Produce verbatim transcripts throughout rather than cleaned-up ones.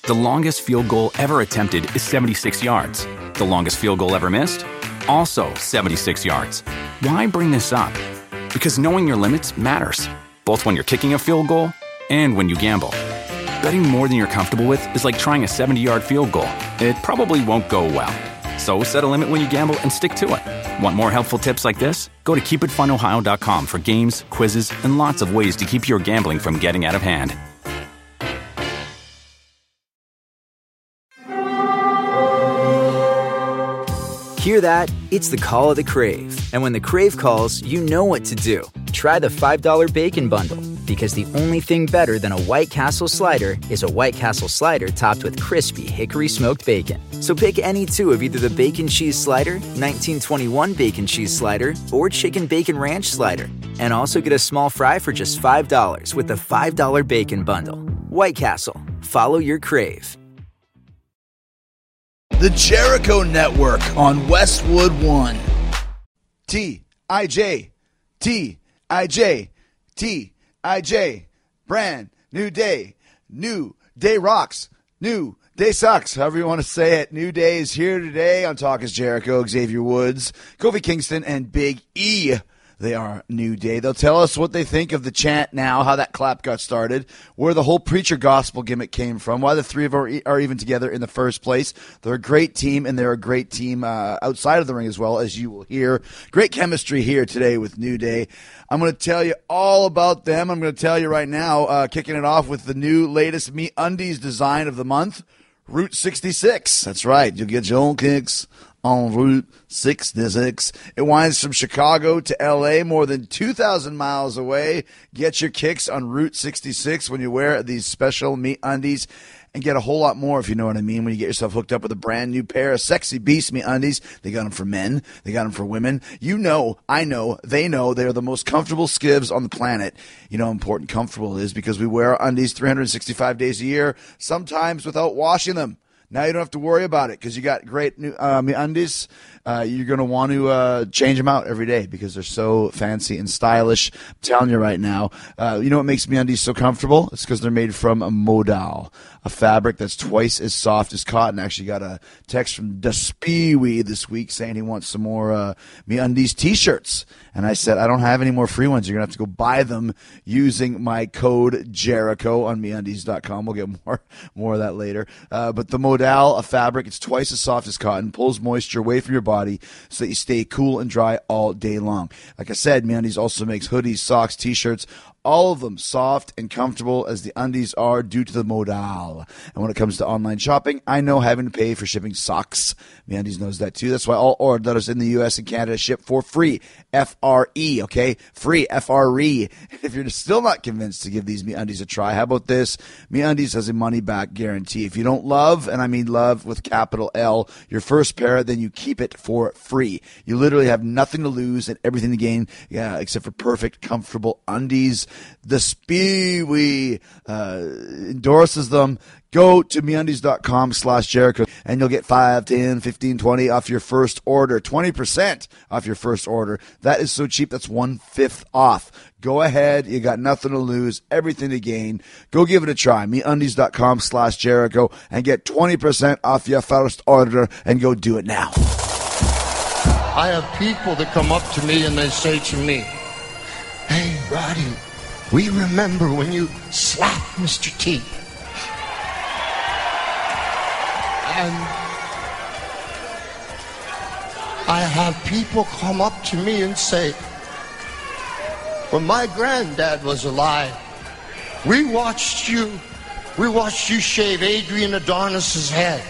The longest field goal ever attempted is seventy-six yards. The longest field goal ever missed? Also seventy-six yards. Why bring this up? Because knowing your limits matters, both when you're kicking a field goal and when you gamble. Betting more than you're comfortable with is like trying a seventy-yard field goal. It probably won't go well. So set a limit when you gamble and stick to it. Want more helpful tips like this? Go to keep it fun ohio dot com for games, quizzes, and lots of ways to keep your gambling from getting out of hand. Hear that? It's the call of the Crave. And when the Crave calls, you know what to do. Try the five dollar Bacon Bundle. Because the only thing better than a White Castle slider is a White Castle slider topped with crispy hickory smoked bacon. So pick any two of either the Bacon Cheese Slider, nineteen twenty-one Bacon Cheese Slider, or Chicken Bacon Ranch Slider. And also get a small fry for just five dollars with the five dollar Bacon Bundle. White Castle. Follow your crave. The Jericho Network on Westwood One. T I J T I J T I J brand new day, new day rocks, new day sucks, however you want to say it. New Day is here today on Talk is Jericho. Xavier Woods, Kofi Kingston, and Big E. They are New Day. They'll tell us what they think of the chant now, how that clap got started, where the whole preacher gospel gimmick came from, why the three of them are even together in the first place. They're a great team, and they're a great team uh, outside of the ring as well, as you will hear. Great chemistry here today with New Day. I'm going to tell you all about them. I'm going to tell you right now, uh, kicking it off with the new latest MeUndies design of the month, Route sixty-six. That's right. You'll get your own kicks on Route sixty-six. It winds from Chicago to L A, more than two thousand miles away. Get your kicks on Route sixty-six when you wear these special MeUndies, and get a whole lot more, if you know what I mean, when you get yourself hooked up with a brand new pair of Sexy Beast MeUndies. They got them for men. They got them for women. You know, I know, they know they're the most comfortable skivs on the planet. You know how important comfortable is because we wear our undies three hundred sixty-five days a year, sometimes without washing them. Now you don't have to worry about it because you got great new uh, MeUndies. Uh, you're going to want to uh, change them out every day because they're so fancy and stylish. I'm telling you right now. Uh, you know what makes MeUndies so comfortable? It's because they're made from a modal, a fabric that's twice as soft as cotton. Actually got a text from Despiwi this week saying he wants some more uh, MeUndies T-shirts. And I said, I don't have any more free ones. You're going to have to go buy them using my code Jericho on MeUndies dot com. We'll get more more of that later. Uh, but the modal, a fabric, it's twice as soft as cotton, pulls moisture away from your body so that you stay cool and dry all day long. Like I said, MeUndies also makes hoodies, socks, T-shirts, all of them soft and comfortable as the undies are due to the modal. And when it comes to online shopping, I know having to pay for shipping sucks. MeUndies knows that too. That's why all orders in the U S and Canada ship for free. F R E, okay? Free, F R E. If you're still not convinced to give these MeUndies a try, how about this? MeUndies has a money-back guarantee. If you don't love, and I mean love with capital L, your first pair, then you keep it for free. You literally have nothing to lose and everything to gain, yeah, except for perfect, comfortable undies. The Spiwi uh, endorses them. Go to MeUndies dot com slash Jericho and you'll get five, ten, fifteen, twenty off your first order. twenty percent off your first order. That is so cheap. That's one-fifth off. Go ahead. You got nothing to lose, everything to gain. Go give it a try. MeUndies dot com slash Jericho and get twenty percent off your first order and go do it now. I have people that come up to me and they say to me, "Hey, Roddy, we remember when you slapped Mister T." And I have people come up to me and say, when my granddad was alive, we watched you, we watched you shave Adrian Adonis's head.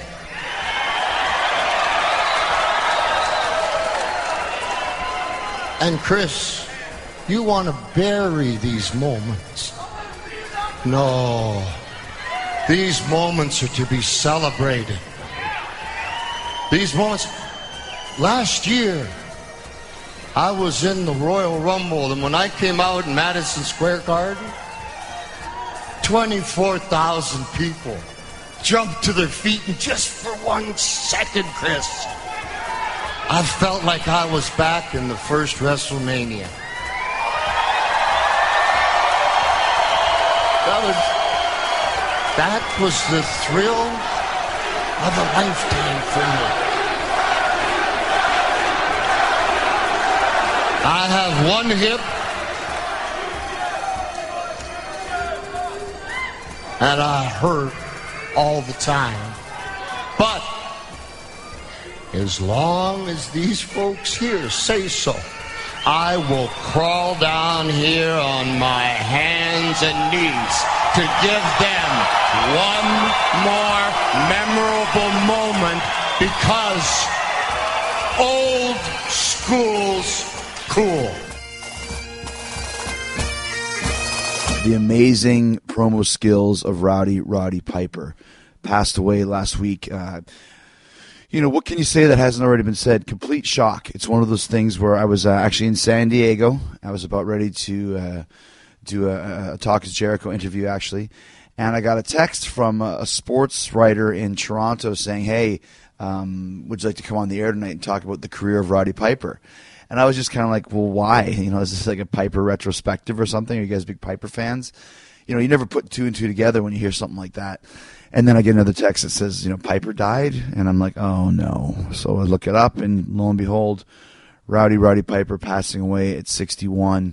And Chris, you want to bury these moments. No, these moments are to be celebrated. These moments, last year, I was in the Royal Rumble, and when I came out in Madison Square Garden, twenty-four thousand people jumped to their feet, and just for one second, Chris, I felt like I was back in the first WrestleMania. That was, that was the thrill of a lifetime for me. I have one hip and I hurt all the time. But as long as these folks here say so, I will crawl down here on my hands and knees to give them one more memorable moment, because old school's cool. The amazing promo skills of Rowdy Roddy Piper passed away last week. Uh, you know, what can you say that hasn't already been said? Complete shock. It's one of those things where I was uh, actually in San Diego. I was about ready to uh, do a, a Talk is Jericho interview, actually. And I got a text from a, a sports writer in Toronto saying, hey, um, would you like to come on the air tonight and talk about the career of Roddy Piper? And I was just kind of like, well, why? You know, is this like a Piper retrospective or something? Are you guys big Piper fans? You know, you never put two and two together when you hear something like that. And then I get another text that says, you know, Piper died. And I'm like, oh, no. So I look it up, and lo and behold, Rowdy Roddy Piper passing away at sixty-one.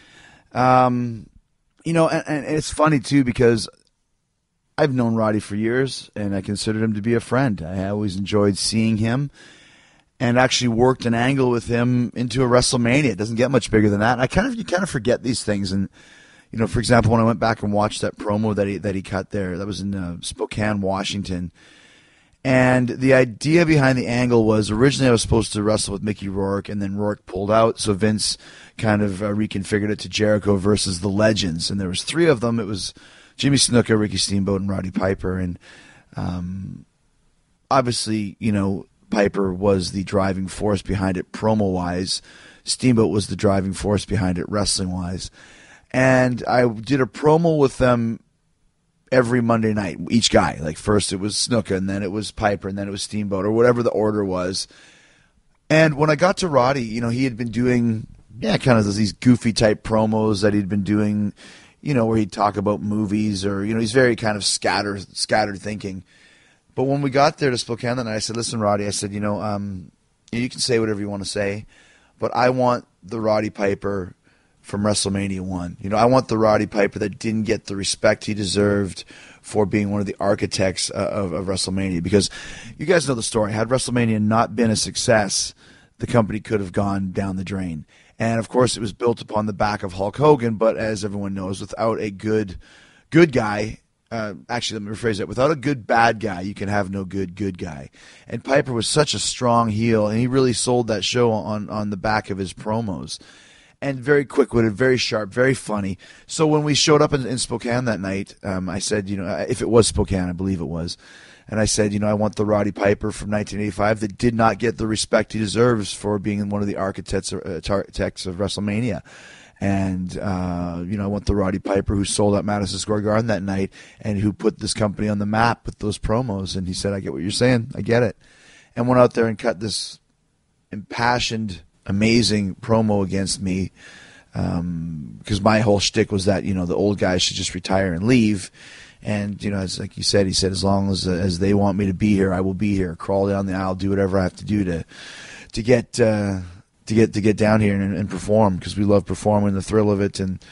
Um, you know, and, and it's funny, too, because I've known Roddy for years, and I considered him to be a friend. I always enjoyed seeing him, and actually worked an angle with him into a WrestleMania. It doesn't get much bigger than that. And I kind of you kind of forget these things. And you know, for example, when I went back and watched that promo that he that he cut there, that was in uh, Spokane, Washington. And the idea behind the angle was originally I was supposed to wrestle with Mickey Rourke, and then Rourke pulled out, so Vince kind of uh, reconfigured it to Jericho versus the Legends. And there was three of them. It was Jimmy Snuka, Ricky Steamboat, and Roddy Piper. And um, obviously, you know, Piper was the driving force behind it promo-wise. Steamboat was the driving force behind it wrestling-wise. And I did a promo with them every Monday night, each guy. Like first it was Snuka, and then it was Piper, and then it was Steamboat, or whatever the order was. And when I got to Roddy, you know, he had been doing, yeah, kind of these goofy type promos that he'd been doing, you know, where he'd talk about movies, or, you know, he's very kind of scattered, scattered thinking. But when we got there to Spokane that night, I said, listen, Roddy, I said, you know, um, you can say whatever you want to say, but I want the Roddy Piper from WrestleMania one. You know, I want the Roddy Piper that didn't get the respect he deserved for being one of the architects uh, of, of WrestleMania. Because you guys know the story. Had WrestleMania not been a success, the company could have gone down the drain. And, of course, it was built upon the back of Hulk Hogan, but as everyone knows, without a good good guy, Uh, actually, let me rephrase that. Without a good bad guy, you can have no good good guy. And Piper was such a strong heel, and he really sold that show on, on the back of his promos. And very quick-witted, very sharp, very funny. So when we showed up in, in Spokane that night, um, I said, you know, if it was Spokane, I believe it was, and I said, you know, I want the Roddy Piper from nineteen eighty-five that did not get the respect he deserves for being one of the architects of, uh, architects of WrestleMania. And, uh, you know, I want the Roddy Piper who sold out Madison Square Garden that night and who put this company on the map with those promos. And he said, I get what you're saying. I get it. And went out there and cut this impassioned, amazing promo against me, um, because my whole shtick was that, you know, the old guys should just retire and leave. And, you know, as like you said, he said, as long as uh, as they want me to be here, I will be here. Crawl down the aisle, do whatever I have to do to to get uh, – to get to get down here and, and perform, because we love performing, the thrill of it. And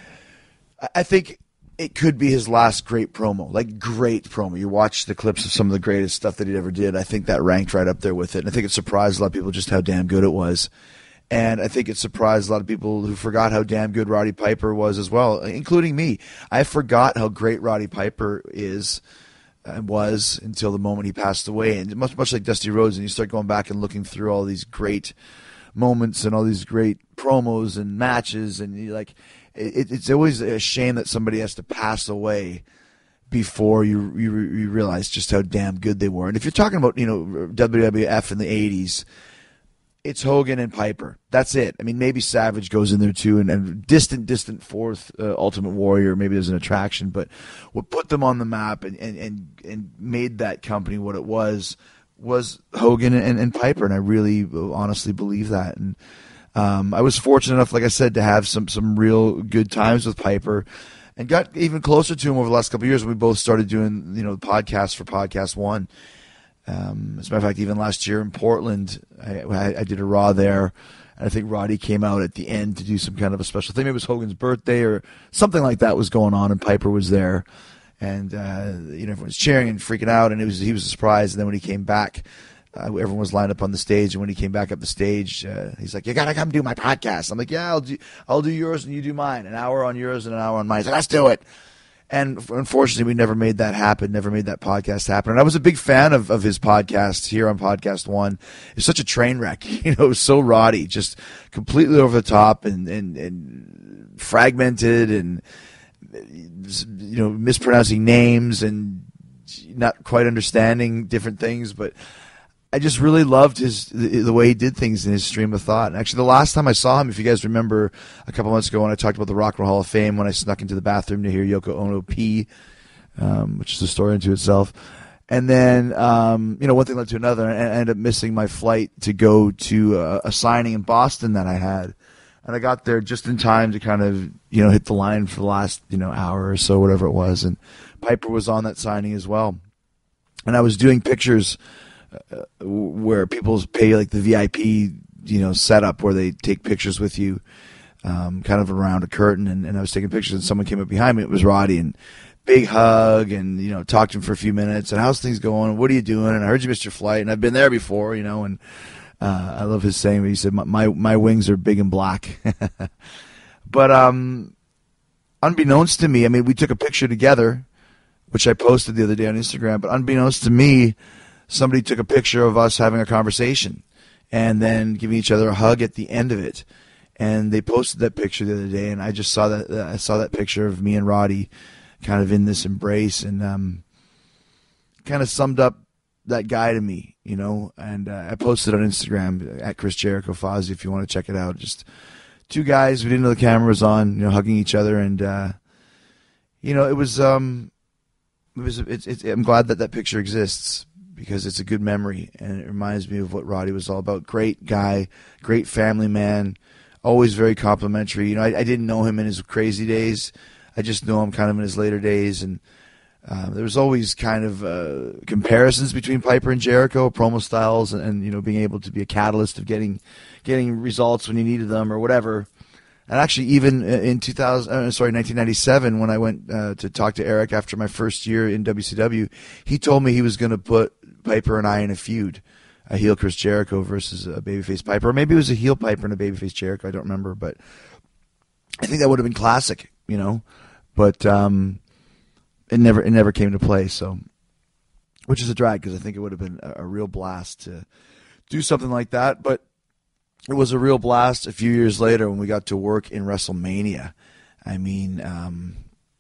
I think it could be his last great promo, like great promo. You watch the clips of some of the greatest stuff that he ever did. I think that ranked right up there with it. And I think it surprised a lot of people just how damn good it was. And I think it surprised a lot of people who forgot how damn good Roddy Piper was as well, including me. I forgot how great Roddy Piper is and was until the moment he passed away. And much, much like Dusty Rhodes, and you start going back and looking through all these great moments and all these great promos and matches, and you like it, it's always a shame that somebody has to pass away before you, you you realize just how damn good they were. And if you're talking about, you know, W W F in the eighties, it's Hogan and Piper. That's it. I mean, maybe Savage goes in there too, and, and distant, distant fourth uh, Ultimate Warrior, maybe there's an attraction, but what put them on the map and, and, and, and made that company what it was was Hogan and, and Piper, and I really honestly believe that. And um, I was fortunate enough, like I said, to have some some real good times with Piper. and got even closer to him over the last couple of years when we both started doing, you know, podcasts for Podcast One. Um, as a matter of fact, even last year in Portland, I, I, I did a Raw there, and I think Roddy came out at the end to do some kind of a special thing. Maybe it was Hogan's birthday or something like that was going on, and Piper was there, and uh, you know, everyone was cheering and freaking out, and it was he was surprised. And then when he came back, uh, everyone was lined up on the stage, and when he came back up the stage, uh, he's like, "You gotta come do my podcast." I'm like, "Yeah, I'll do I'll do yours and you do mine. An hour on yours and an hour on mine." He's like, "Let's do it." And unfortunately, we never made that happen, never made that podcast happen. And I was a big fan of, of his podcast here on Podcast One. It's such a train wreck. You know, it was so Roddy, just completely over the top and, and, and fragmented and, you know, mispronouncing names and not quite understanding different things. But I just really loved his the, the way he did things in his stream of thought. And actually, the last time I saw him, if you guys remember, a couple months ago when I talked about the Rock and Roll Hall of Fame, when I snuck into the bathroom to hear Yoko Ono pee, um, which is a story unto itself. And then, um, you know, one thing led to another, and I ended up missing my flight to go to a, a signing in Boston that I had. And I got there just in time to kind of, you know, hit the line for the last, you know, hour or so, whatever it was. And Piper was on that signing as well. And I was doing pictures Uh, where people pay like the V I P, you know, setup where they take pictures with you, um, kind of around a curtain. And, and I was taking pictures, and someone came up behind me. It was Roddy, and big hug, and you know, talked to him for a few minutes. And how's things going? What are you doing? And I heard you missed your flight, and I've been there before, you know. And uh, I love his saying. He said, "My my, my wings are big and black." But um, unbeknownst to me, I mean, we took a picture together, which I posted the other day on Instagram. But unbeknownst to me, somebody took a picture of us having a conversation and then giving each other a hug at the end of it. And they posted that picture the other day, and I just saw that I saw that picture of me and Roddy kind of in this embrace, and um, kind of summed up that guy to me, you know. And uh, I posted on Instagram at Chris Jericho Fozzy if you want to check it out. Just two guys, we didn't know the camera was on, you know, hugging each other, and uh, you know, it was um, it was it's, it's I'm glad that that picture exists, because it's a good memory, and it reminds me of what Roddy was all about. Great guy, great family man, always very complimentary. You know, I, I didn't know him in his crazy days. I just know him kind of in his later days, and uh, there was always kind of uh, comparisons between Piper and Jericho, promo styles, and, and you know, being able to be a catalyst of getting getting results when you needed them or whatever. And actually, even in two thousand, uh, sorry, nineteen ninety-seven, when I went uh, to talk to Eric after my first year in W C W, he told me he was going to put Piper and I in a feud, a heel Chris Jericho versus a babyface Piper. Or maybe it was a heel Piper and a babyface Jericho. I don't remember, but I think that would have been classic, you know. But um, it never it never came to play, so which is a drag, because I think it would have been a, a real blast to do something like that. But it was a real blast a few years later when we got to work in WrestleMania. I mean, um,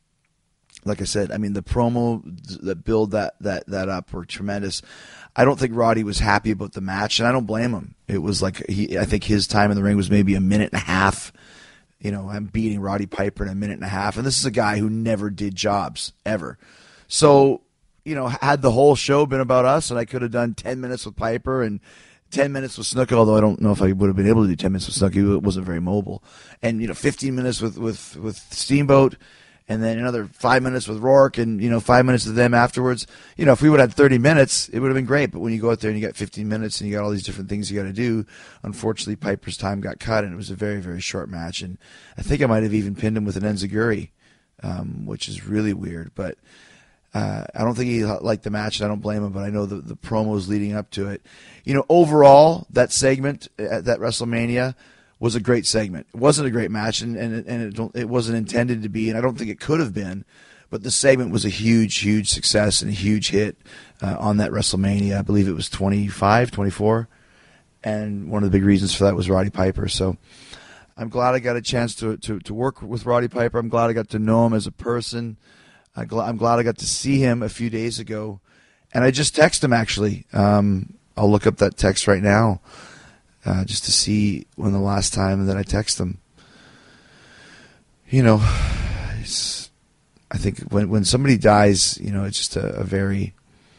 like I said, I mean, the promo that build that, that, that up were tremendous. I don't think Roddy was happy about the match, and I don't blame him. It was like, he, I think his time in the ring was maybe a minute and a half. You know, I'm beating Roddy Piper in a minute and a half, and this is a guy who never did jobs, ever. So, you know, had the whole show been about us, and I could have done ten minutes with Piper and ten minutes with Snooki, although I don't know if I would have been able to do ten minutes with Snooki. It wasn't very mobile. And, you know, fifteen minutes with, with, with Steamboat, and then another five minutes with Rourke, and, you know, five minutes with them afterwards. You know, if we would have had thirty minutes, it would have been great. But when you go out there and you got fifteen minutes and you got all these different things you got to do, unfortunately, Piper's time got cut, and it was a very, very short match. And I think I might have even pinned him with an enziguri, um, which is really weird. But uh, I don't think he liked the match, and I don't blame him, but I know the, the promos leading up to it. You know, overall, that segment at that WrestleMania was a great segment. It wasn't a great match, and and, and it, it wasn't intended to be, and I don't think it could have been, but the segment was a huge, huge success and a huge hit uh, on that WrestleMania. I believe it was twenty-five, twenty-four, and one of the big reasons for that was Roddy Piper. So I'm glad I got a chance to, to, to work with Roddy Piper. I'm glad I got to know him as a person. I'm glad, I'm glad I got to see him a few days ago, and I just texted him, actually. Um, I'll look up that text right now. Uh, just to see when the last time that I text them. You know, it's, I think when when somebody dies, you know, it's just a, a very,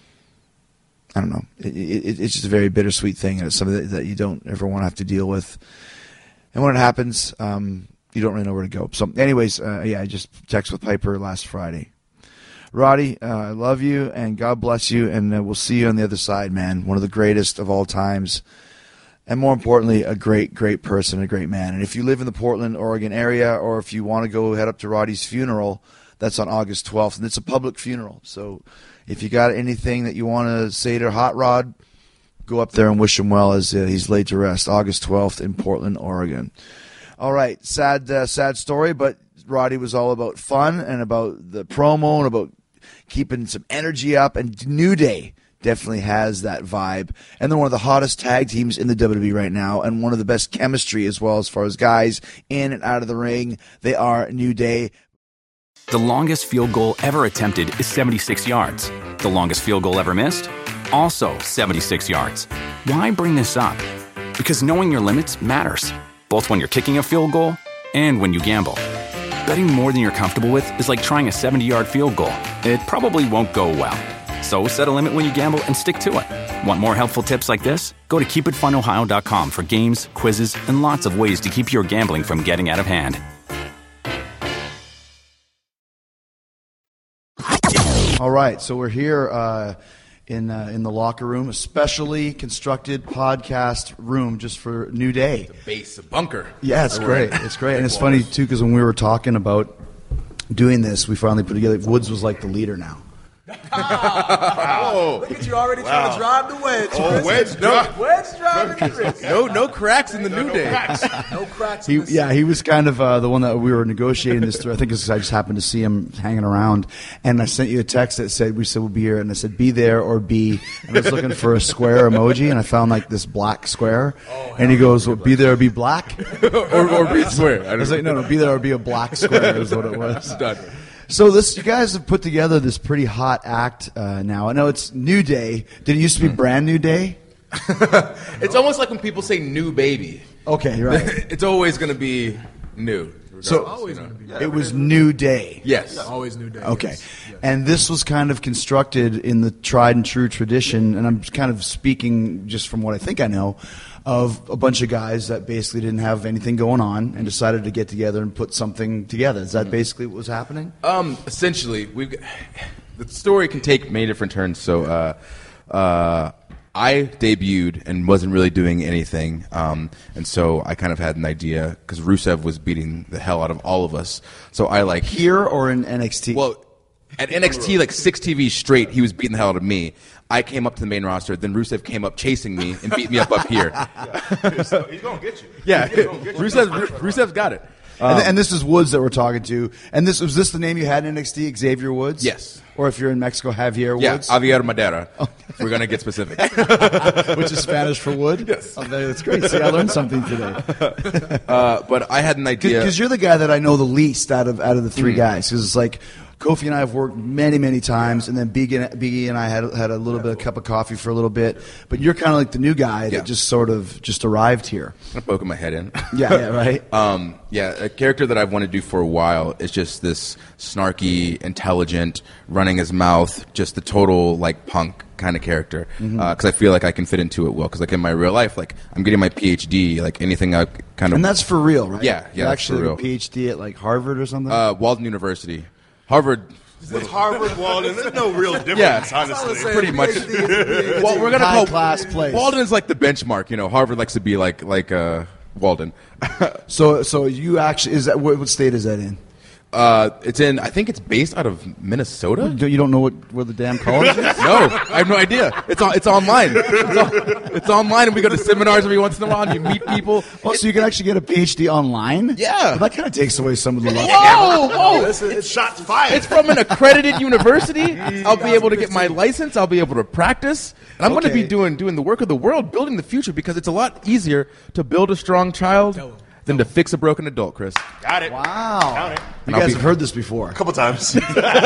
I don't know, it, it, it's just a very bittersweet thing, and it's something that, that you don't ever want to have to deal with. And when it happens, um, you don't really know where to go. So, anyways, uh, yeah, I just texted with Piper last Friday. Roddy, uh, I love you, and God bless you, and uh, we'll see you on the other side, man. One of the greatest of all times, and more importantly, a great, great person, a great man. And if you live in the Portland, Oregon area, or if you want to go head up to Roddy's funeral, that's on August twelfth, and it's a public funeral. So if you got anything that you want to say to Hot Rod, go up there and wish him well as uh, he's laid to rest, August twelfth in Portland, Oregon. All right, sad, uh, sad story, but Roddy was all about fun and about the promo and about keeping some energy up, and New Day definitely has that vibe. And they're one of the hottest tag teams in the W W E right now, and one of the best chemistry as well as far as guys in and out of the ring. They are New Day. The longest field goal ever attempted is seventy-six yards. The longest field goal ever missed? Also seventy-six yards. Why bring this up? Because knowing your limits matters, both when you're kicking a field goal and when you gamble. Betting more than you're comfortable with is like trying a seventy-yard field goal. It probably won't go well. So set a limit when you gamble and stick to it. Want more helpful tips like this? Go to keep it fun ohio dot com for games, quizzes, and lots of ways to keep your gambling from getting out of hand. All right, so we're here uh, in uh, in the locker room, a specially constructed podcast room just for New Day. The base, a bunker. Yeah, it's great. It's great, and it's funny too because when we were talking about doing this, we finally put together. Woods was like the leader now. Oh, look at you already wow. trying to drive the wedge. Oh, wedge, no, wedge driving Chris. No, no cracks in the no, New no Day. Cracks. No cracks. He, in yeah, he was kind of uh, the one that we were negotiating this through. I think because I just happened to see him hanging around, and I sent you a text that said we said we'll be here, and I said be there or be. And I was looking for a square emoji, and I found like this black square, oh, and he goes, "Well, be there or be black, or, or be square." I, I was like, "No, no, be there or be a black square," is what it was. Done. So this, you guys have put together this pretty hot act uh, now. I know it's New Day. Did it used to be Brand New Day? It's almost like when people say new baby. Okay, right. It's always going to be new. So always you know, be it was New Day. Yes. Yeah, always New Day. Okay. Yes. Yes. And this was kind of constructed in the tried and true tradition, and I'm kind of speaking just from what I think I know, of a bunch of guys that basically didn't have anything going on and decided to get together and put something together. Is that basically what was happening? Um, essentially, we've the story can take many different turns. So, uh, uh, I debuted and wasn't really doing anything, um, and so I kind of had an idea because Rusev was beating the hell out of all of us. So I like here or in N X T. Well, at N X T, like six T Vs straight, he was beating the hell out of me. I came up to the main roster, then Rusev came up chasing me and beat me up up here. Yeah. So he's gonna get you. Yeah, he's gonna get you. Rusev, Rusev's got it. Um, and, and this is Woods that we're talking to. And this was this the name you had in N X T, Xavier Woods? Yes. Or if you're in Mexico, Javier yeah, Woods? Javier Madera. We're going to get specific. Which is Spanish for wood? Yes. Oh, that's great. See, I learned something today. Uh, but I had an idea. Because you're the guy that I know the least out of out of the three mm. guys. Because it's like Kofi and I have worked many, many times, and then Biggie and, Biggie and I had had a little bit of cup of coffee for a little bit. But you're kind of like the new guy yeah. that just sort of just arrived here. I'm poking my head in. Yeah, yeah, right. um, yeah, a character that I've wanted to do for a while is just this snarky, intelligent, running his mouth, just the total like punk kind of character. Because mm-hmm. uh, I feel like I can fit into it well. Because like in my real life, like I'm getting my P H D, like anything I kind of. And that's for real, right? Yeah, yeah, you actually for real. have a P H D at like Harvard or something. Uh, Walden University. Harvard. It's Harvard, Walden. There's no real difference, yeah, honestly. Pretty much. Well, we're gonna call class place. Walden is like the benchmark. You know, Harvard likes to be like like uh, Walden. so, so you actually is that what, what state is that in? Uh, it's in. I think it's based out of Minnesota. You don't know what where the damn college is? No, I have no idea. It's on. It's online. It's, on, it's online, and we go to seminars every once in a while. And you meet people. Oh, so you can actually get a P H D online? Yeah, well, that kind of takes away some of the love. Whoa, whoa! It's, it's shots fired. It's from an accredited university. I'll be able to get my license. I'll be able to practice. And I'm okay. going to be doing doing the work of the world, building the future, because it's a lot easier to build a strong child than to fix a broken adult, Chris. Got it. Wow. Got it. You guys have heard this before. A couple times.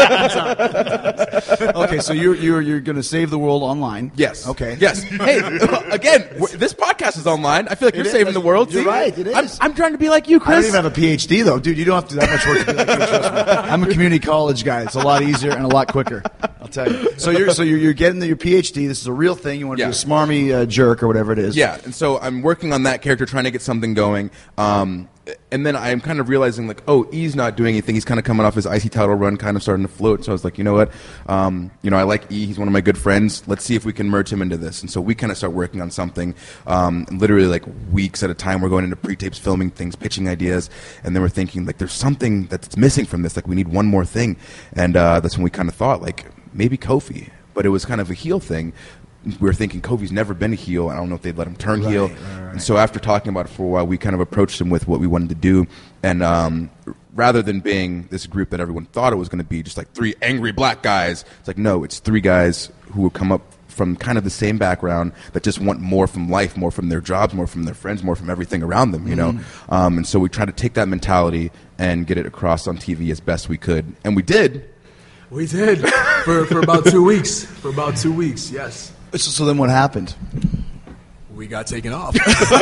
Okay, so you're you're you're going to save the world online. Yes. Okay. Yes. Hey, again, this podcast is online. I feel like you're it saving is. the world. You're See? right. It is. I'm, I'm trying to be like you, Chris. I don't even have a P H D though, dude. You don't have to do that much work to be like me. Trust me. I'm a community college guy. It's a lot easier and a lot quicker. I'll tell you. So you're so you're, you're getting the, your PhD. This is a real thing. You want to Yeah. be a smarmy uh, jerk or whatever it is. Yeah, and so I'm working on that character, trying to get something going. Um, and then I'm kind of realizing, like, oh, E's not doing anything. He's kind of coming off his I C title run, kind of starting to float. So I was like, you know what? Um, you know, I like E. He's one of my good friends. Let's see if we can merge him into this. And so we kind of start working on something, um, literally like weeks at a time. We're going into pre-tapes, filming things, pitching ideas. And then we're thinking, like, there's something that's missing from this. Like, we need one more thing. And uh, that's when we kind of thought, like, maybe Kofi. But it was kind of a heel thing. We were thinking Kofi's never been a heel. I don't know if they'd let him turn Right, heel. right, right. And so after talking about it for a while, we kind of approached him with what we wanted to do. And um, rather than being this group that everyone thought it was going to be, just like three angry black guys, it's like, no, it's three guys who will come up from kind of the same background that just want more from life, more from their jobs, more from their friends, more from everything around them, you know? Mm-hmm. Um, and so we tried to take that mentality and get it across on T V as best we could. And we did. We did for, for about two weeks. For about two weeks, yes. So, so then what happened? We got taken off.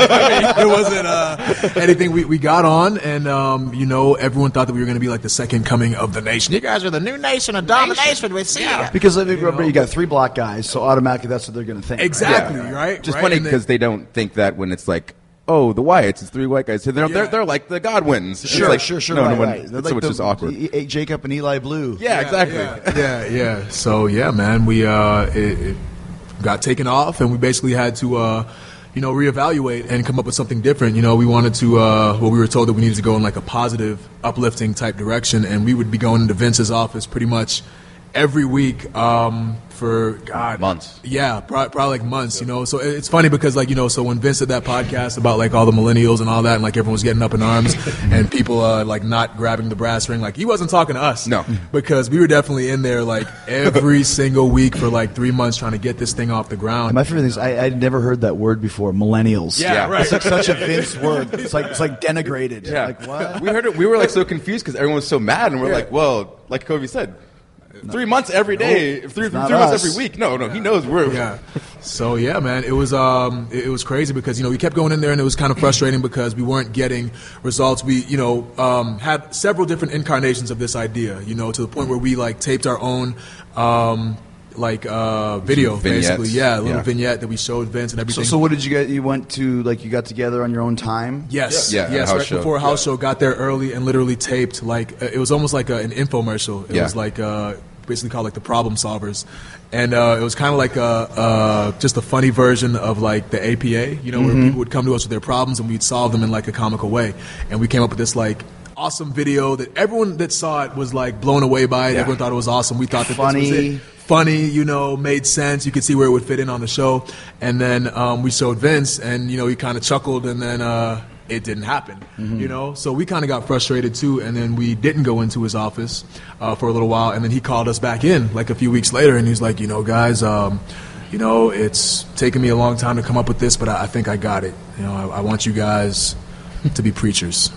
I mean, it wasn't uh, anything. We, we got on, and um, you know, everyone thought that we were going to be like the second coming of the nation. You guys are the new nation of domination. We see ya. Because I mean, remember, you got three black guys, so automatically that's what they're going to think. right? Exactly, Yeah. right? Just right? funny And then- because they don't think that when it's like, oh, the Wyatts, it's three white guys. So they're, Yeah. they're, they're like the Godwins. It's Sure, like, sure, sure. No, right, no one, right. They're so like it's the- just awkward. E- E- Jacob and Eli Blue. Yeah, exactly. Yeah, yeah, yeah. So yeah, man, we uh, it, it got taken off, and we basically had to, uh, you know, reevaluate and come up with something different. You know, we wanted to. Uh, well, we were told that we needed to go in like a positive, uplifting type direction, and we would be going into Vince's office pretty much every week um, for God Months. Yeah, probably, probably like months. You know, so it- it's funny because like you know, so when Vince did that podcast about like all the millennials and all that, and like everyone was getting up in arms and people uh, like not grabbing the brass ring, like he wasn't talking to us. No. because we were definitely in there like every single week for like three months trying to get this thing off the ground. My favorite thing is I, I'd never heard that word before. Millennials. Yeah, Yeah. right. It's like such a Vince word. It's like it's like denigrated. Yeah. Like what? We heard it. We were like so confused because everyone was so mad, and we're Yeah. like, well, like Kobe said, three months every day, three, three not months us. every week. No, no, he knows we're. Yeah. So yeah, man, it was um, it, it was crazy because you know we kept going in there and it was kind of frustrating because we weren't getting results. We you know um, had several different incarnations of this idea, you know, to the point where we like taped our own. Um, like uh, video, vignettes. basically, yeah, a little Yeah. vignette that we showed Vince and So, everything. so what did you get? You went to like you got together on your own time. Yes, Yeah, yes. a house Right show. before a house show, got there early and literally taped like uh, it was almost like a, an infomercial. It Yeah. was like uh, basically called like the Problem Solvers, and uh, it was kind of like a uh, just a funny version of like the A P A, you know, where people would come to us with their problems and we'd solve them in like a comical way. And we came up with this like awesome video that everyone that saw it was like blown away by it. Yeah. Everyone thought it was awesome. We thought that this was Funny. it. Funny, you know, made sense. You could see where it would fit in on the show. And then um, we showed Vince, and, you know, he kind of chuckled, and then uh, it didn't happen, you know? So we kind of got frustrated, too, and then we didn't go into his office uh, for a little while, and then he called us back in, like, a few weeks later, and he's like, you know, guys, um, you know, it's taken me a long time to come up with this, but I, I think I got it. You know, I, I want you guys to be preachers.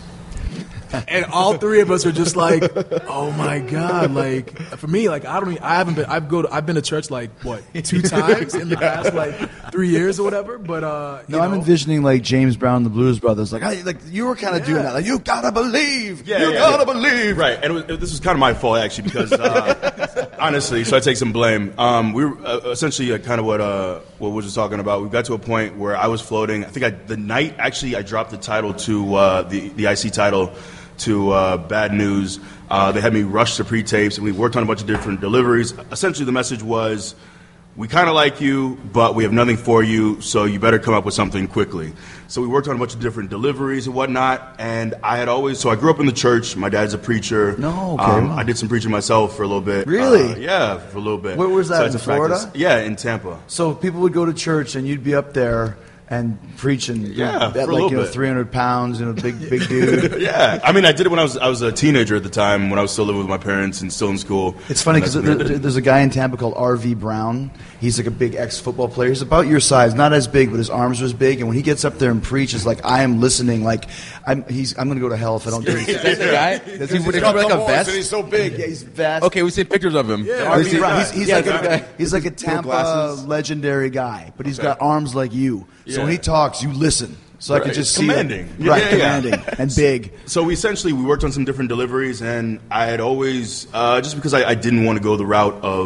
And all three of us are just like, oh my God! Like for me, like I don't, even, I haven't been. I've go, to, I've been to church like what two times in the past like three years or whatever. But uh, you No, I'm know, envisioning like James Brown and the Blues Brothers. Like, I, like you were kind of doing that. Like, you gotta believe. Yeah, you yeah, gotta yeah. believe. Right, and it was, this was kind of my fault actually because uh, honestly, so I take some blame. Um, we were uh, essentially uh, kind of what uh, what we were talking about. We got to a point where I was floating. I think I, the night actually I dropped the title to uh, the the I C title to uh, Bad News. Uh, they had me rush to pre-tapes, and we worked on a bunch of different deliveries. Essentially, the message was, we kind of like you, but we have nothing for you, so you better come up with something quickly. So we worked on a bunch of different deliveries and whatnot, and I had always, so I grew up in the church. My dad's a preacher. No, okay. Um, I did some preaching myself for a little bit. Really? Uh, yeah, for a little bit. Where was that, So I in had to practice. Florida? Yeah, in Tampa. So people would go to church, and you'd be up there and preaching. Yeah, at for a like little you know, bit. three hundred pounds, you know, big big dude. Yeah, I mean, I did it when I was I was a teenager at the time, when I was still living with my parents and still in school. It's funny And because that's there, when I did it. there's a guy in Tampa called R V Brown. He's like a big ex-football player. He's about your size, not as big, but his arms are as big. And when he gets up there and preaches, like I am listening, like I'm he's I'm gonna go to hell if I don't do Is this. that the guy? Does he, would he wear like a vest? He's so big. Yeah, he's vast. Okay, we've seen pictures of him. Yeah. He's, R V Brown. he's, he's Yeah, like that a, guy. he's like a Tampa glasses. legendary guy, but he's got arms like you. So when Yeah. he talks, you listen. So I Right. could just It's see commanding. It. Yeah, Right, yeah, yeah. commanding and big. So we essentially we worked on some different deliveries, and I had always uh, just because I, I didn't want to go the route of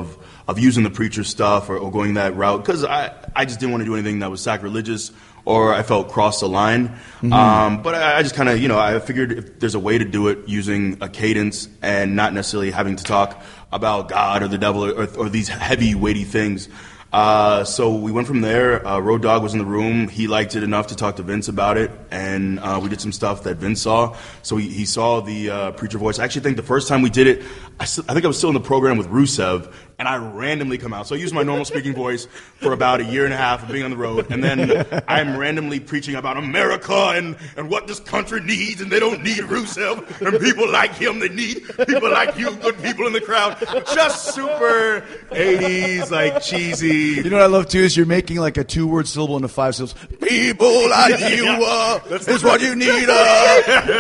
of using the preacher stuff or, or going that route, because I, I just didn't want to do anything that was sacrilegious or I felt crossed the line. Mm-hmm. Um, but I, I just kind of, you know, I figured if there's a way to do it using a cadence and not necessarily having to talk about God or the devil or, or these heavy, weighty things. Uh, so we went from there. Uh, Road Dogg was in the room. He liked it enough to talk to Vince about it, and uh, we did some stuff that Vince saw. So he, he saw the uh, preacher voice. I actually think the first time we did it, I, st- I think I was still in the program with Rusev, and I randomly come out. So I used my normal speaking voice for about a year and a half of being on the road, and then I'm randomly preaching about America and, and what this country needs, and they don't need Rusev, and people like him, they need people like you, good people in the crowd. Just super eighties, like cheesy. You know what I love too is you're making like a two-word syllable into five syllables. People like you uh, is what you need. Uh.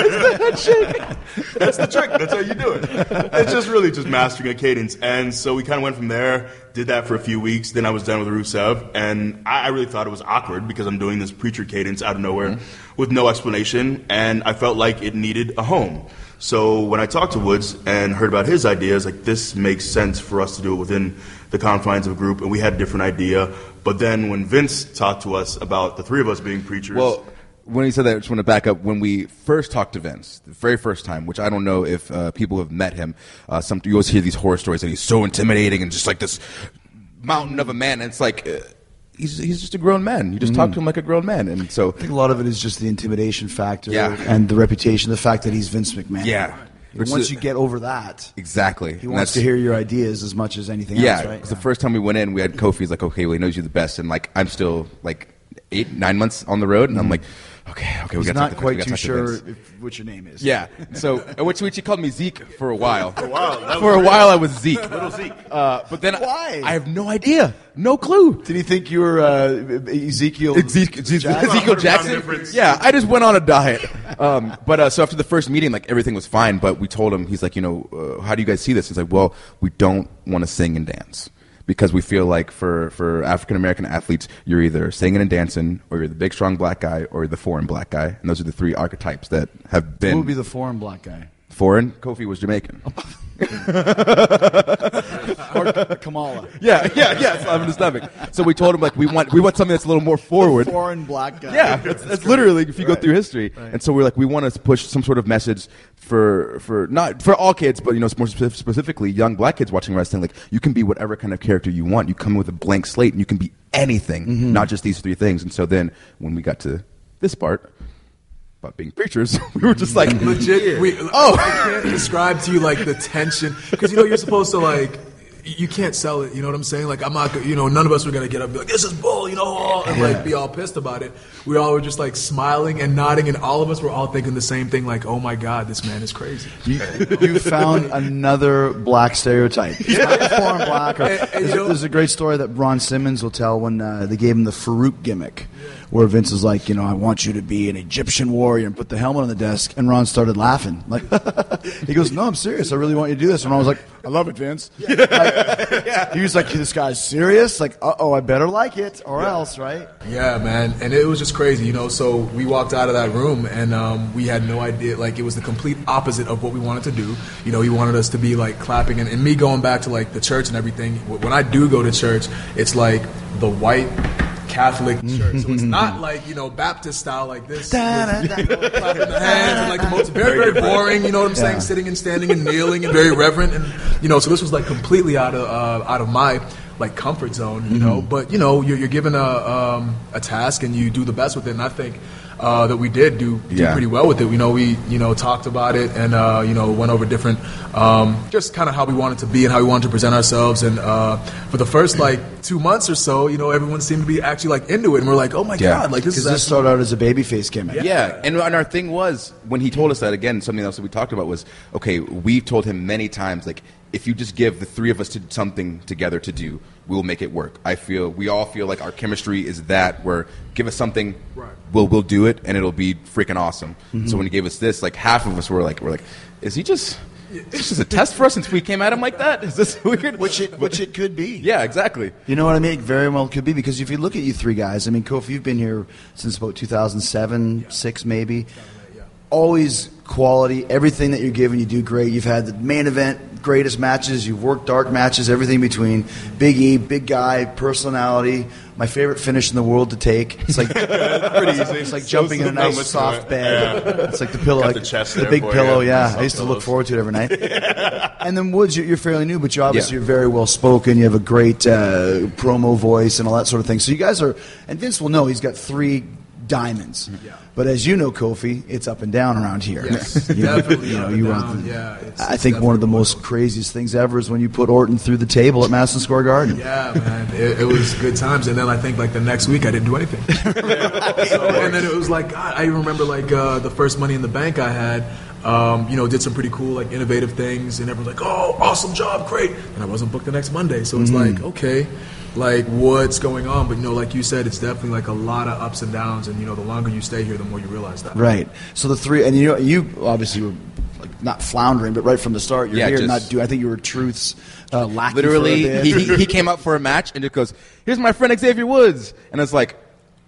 That's the trick. That's how you do it. It's just really just mastering a cadence. And so we kind of went from there, did that for a few weeks. Then I was done with Rusev, and I, I really thought it was awkward because I'm doing this preacher cadence out of nowhere mm-hmm. with no explanation, and I felt like it needed a home. So when I talked to Woods and heard about his ideas, like this makes sense for us to do it within the confines of a group, and we had a different idea. But then when Vince talked to us about the three of us being preachers... Well, when he said that, I just want to back up. When we first talked to Vince, the very first time, which I don't know if uh, people have met him, uh, some, you always hear these horror stories that he's so intimidating and just like this mountain of a man, and it's like... Uh, He's he's just a grown man. You just mm-hmm. talk to him like a grown man, and so I think a lot of it is just the intimidation factor, yeah. and the reputation, the fact that he's Vince McMahon. Yeah. Which once you get over that, exactly, he wants to hear your ideas as much as anything yeah, else. Yeah, right? because the first time we went in, we had Kofi. He's like, "Okay, well, he knows you're the best," and like I'm still like eight, nine months on the road, and mm-hmm. I'm like, "Okay, okay, we got not to quite we too sure if, what your name is." Yeah, so which which he called me Zeke for a while. For a while, for a while, I was Zeke, little Zeke. Uh, but then why? I, I have no idea, no clue. Did he think you were uh, Ezekiel? Ezekiel, Ezekiel Jackson? Yeah, I just went on a diet. Um, but uh, so after the first meeting, like everything was fine. But we told him, he's like, you know, uh, how do you guys see this? He's like, well, we don't want to sing and dance. Because we feel like for, for African-American athletes, you're either singing and dancing, or you're the big, strong black guy, or you're the foreign black guy. And those are the three archetypes that have been... Who would be the foreign black guy? Foreign? Kofi was Jamaican. Or Kamala. Yeah, yeah, yeah, slap in the stomach. So we told him, like, we want we want something that's a little more forward. The foreign black guy. Yeah, that's, that's literally, if you right. go through history. Right. And so we're like, we want to push some sort of message for, for not for all kids, but, you know, more specifically young black kids watching wrestling. Like, you can be whatever kind of character you want. You come in with a blank slate, and you can be anything, mm-hmm. not just these three things. And so then, when we got to this part, about being preachers, we were just like, legit. We, oh, I can't describe to you like the tension, because you know you're supposed to like, you can't sell it. You know what I'm saying? Like I'm not, you know, none of us were gonna get up and be like, this is bull, you know, and like be all pissed about it. We all were just like smiling and nodding, and all of us were all thinking the same thing, like, oh my God, this man is crazy. You, you found another black stereotype. It's not a foreign black. Or, and, and, there's, you know, there's a great story that Ron Simmons will tell when uh, they gave him the Farouk gimmick. Where Vince was like, you know, I want you to be an Egyptian warrior and put the helmet on the desk. And Ron started laughing. Like, he goes, no, I'm serious. I really want you to do this. And Ron was like, I love it, Vince. Yeah. Like, yeah. He was like, this guy's serious? Like, uh-oh, I better like it or yeah. else, right? Yeah, man. And it was just crazy, you know. So we walked out of that room, and um, we had no idea. Like, it was the complete opposite of what we wanted to do. You know, he wanted us to be, like, clapping. And, and me going back to, like, the church and everything, when I do go to church, it's like the white Catholic church. So it's not like, you know, Baptist style like this. Da, da, with, you know, clapping the hands and like the most very, very boring, you know what I'm saying? Yeah. Sitting and standing and kneeling and very reverent. And, you know, so this was like completely out of uh, out of my like comfort zone, you mm-hmm. know. But, you know, you're, you're given a, um, a task and you do the best with it. And I think uh, that we did do, do yeah. pretty well with it. You know, we, you know, talked about it and, uh, you know, went over different, um, just kind of how we wanted to be and how we wanted to present ourselves. And uh, for the first, like, two months or so, you know, everyone seemed to be actually, like, into it. And we're like, oh, my yeah. God. Like, this is this started out as a babyface gimmick. Yeah. yeah. And, and our thing was, when he told us that, again, something else that we talked about was, okay, we've told him many times, like, if you just give the three of us to something together to do, we'll make it work. I feel, we all feel like our chemistry is that, where give us something, right. we'll we'll do it, and it'll be freaking awesome. Mm-hmm. So when he gave us this, like half of us were like, we're like, is he just, is this just a test for us since we came at him like that? Is this weird? Which it, which it could be. Yeah, exactly. You know what I mean? It very well could be, because if you look at you three guys, I mean, Kofi, you've been here since about two thousand seven, yeah. six maybe. Always quality. Everything that you're giving, you do great. You've had the main event greatest matches. You've worked dark matches, everything between. Big E, big guy, personality. My favorite finish in the world to take. It's like pretty easy. It's like So jumping in a nice much soft to it. bed. Yeah. It's like the pillow, Got like the chest the there big for you. pillow. Yeah, Soft I used to look pillows. forward to it every night. And then Woods, you're, you're fairly new, but you obviously Yeah. you're very well spoken. You have a great uh, promo voice and all that sort of thing. So you guys are, and Vince will know he's got three diamonds. Yeah. But as you know, Kofi, it's up and down around here. Yes, you know, definitely you know, up and you down. run. Yeah, it's- I it's think one of the definitely most craziest things ever is when you put Orton through the table at Madison Square Garden. Yeah, man, it, it was good times. And then I think like the next week I didn't do anything. So, and then it was like, God, I remember like uh, the first Money in the Bank I had. Um, you know, did some pretty cool, like, innovative things, and everyone's like, "Oh, awesome job, great!" And I wasn't booked the next Monday, so it's Mm-hmm. like, okay, like, what's going on? But you know, like you said, it's definitely like a lot of ups and downs, and you know, the longer you stay here, the more you realize that. Right. So the three, and you know, you obviously were like not floundering, but right from the start, you're Yeah, here. just- Not do. I think you were Truth's uh, lackey. Literally, for a bit. he, he he came up for a match and just goes, "Here's my friend Xavier Woods," and it's like,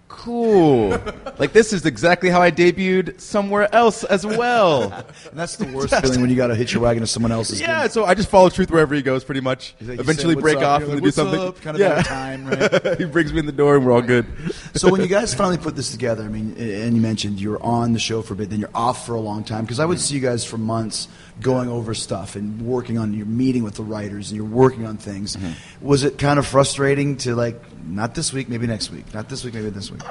cool. Like, this is exactly how I debuted somewhere else as well. And that's the worst feeling when you got to hitch your wagon to someone else's. Yeah, gimmick. so I just follow Truth wherever he goes, pretty much. He's like, you Eventually say, break "What's up?" off You're and like, do "What's something. up?" Kind of out of time, right? He brings me in the door and we're all good. So when you guys finally put this together, I mean, and you mentioned you were on the show for a bit, then you're off for a long time, because I would see you guys for months going over stuff and working on, you're meeting with the writers and you're working on things. Mm-hmm. Was it kind of frustrating to, like, not this week, maybe next week, not this week, maybe this week?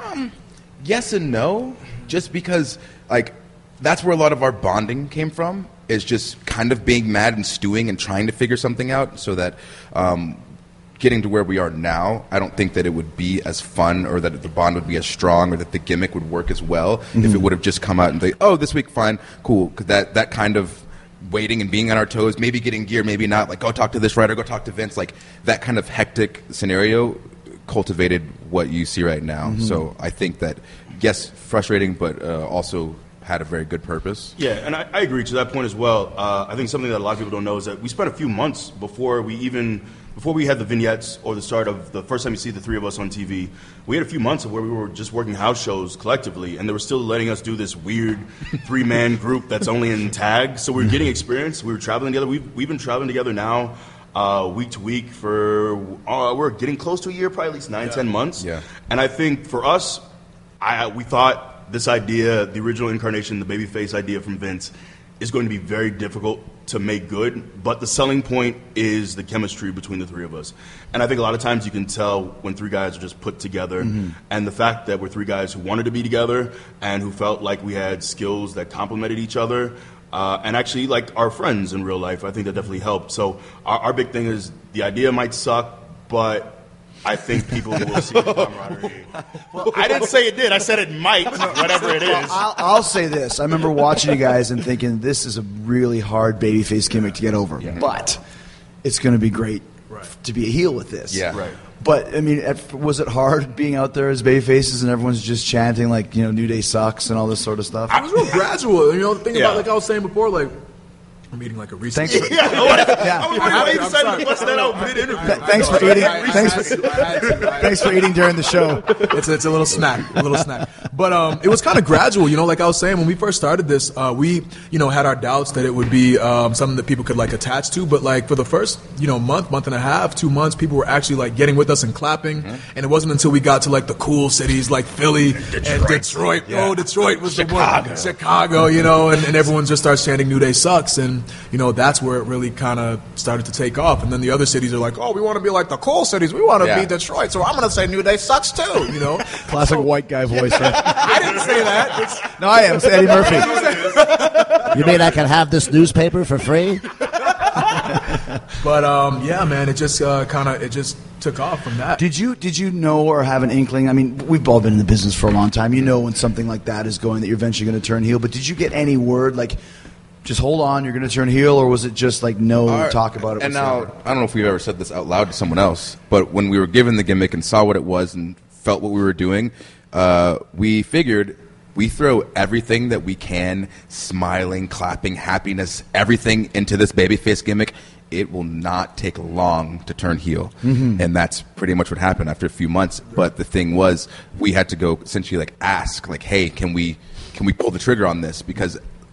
Yes and no, just because, like, that's where a lot of our bonding came from, is just kind of being mad and stewing and trying to figure something out, so that um, getting to where we are now, I don't think that it would be as fun, or that the bond would be as strong, or that the gimmick would work as well if it would have just come out and say, oh, this week, fine, cool. 'Cause that, that kind of waiting and being on our toes, maybe getting gear, maybe not, like, go talk to this writer, go talk to Vince, like, that kind of hectic scenario cultivated what you see right now. Mm-hmm. So I think that, yes, frustrating, but uh, also had a very good purpose. Yeah, and I, I agree to that point as well. Uh, I think something that a lot of people don't know is that we spent a few months before we even before we had the vignettes or the start of the first time you see the three of us on T V. We had a few months of where we were just working house shows collectively, and they were still letting us do this weird three man group that's only in tag. So we were getting experience. We were traveling together. We've we've been traveling together now. Uh, week to week for uh, we're getting close to a year, probably at least nine, ten months. Yeah. And I think for us, I we thought this idea, the original incarnation, the babyface idea from Vince, is going to be very difficult to make good. But the selling point is the chemistry between the three of us. And I think a lot of times you can tell when three guys are just put together, Mm-hmm. and the fact that we're three guys who wanted to be together and who felt like we had skills that complemented each other. Uh, and actually, like our friends in real life, I think that definitely helped. So our, our big thing is the idea might suck, but I think people will see the camaraderie. Well, I didn't say it did. I said it might, whatever it is. I'll, I'll say this. I remember watching you guys and thinking, this is a really hard babyface gimmick to get over. But it's going to be great to be a heel with this. Yeah. Right. But, I mean, at, was it hard being out there as babyfaces and everyone's just chanting, like, you know, New Day sucks and all this sort of stuff? It was real gradual. You know, the thing Yeah. about, like I was saying before, like, I'm eating like a recent. Thanks for, Yeah, what? Yeah. I was wondering why you I'm decided sorry. to bust that out mid-interview. Th- thanks for eating. Thanks for, I had to, I had thanks for eating during the show. It's, it's a little snack, a little snack. But um, it was kind of gradual, you know. Like I was saying, when we first started this, uh, we, you know, had our doubts that it would be um, something that people could like attach to. But like for the first, you know, month, month and a half, two months, people were actually like getting with us and clapping. Mm-hmm. And it wasn't until we got to like the cool cities like Philly and Detroit. Oh, Detroit was Chicago. the one. Chicago, you know, and, and everyone just starts chanting "New Day sucks," and you know that's where it really kind of started to take off. And then the other cities are like, "Oh, we want to be like the cool cities. We want to Yeah. be Detroit." So I'm going to say New Day sucks too. You know. Classic white guy voice, right? I didn't say that. It's, No, I am. It's Eddie Murphy. You mean I can have this newspaper for free? but um, yeah, man, it just uh, kind of it just took off from that. Did you did you know or have an inkling? I mean, we've all been in the business for a long time. You know when something like that is going, that you're eventually going to turn heel. But did you get any word like, just hold on, you're going to turn heel, or was it just like no Our- talk about it? And whatsoever? now, I don't know if we've ever said this out loud to someone else, but when we were given the gimmick and saw what it was and felt what we were doing, uh, we figured we throw everything that we can, smiling, clapping, happiness, everything into this babyface gimmick. It will not take long to turn heel. Mm-hmm. And that's pretty much what happened after a few months. But the thing was, we had to go essentially like ask, like, hey, can we can we pull the trigger on this? Because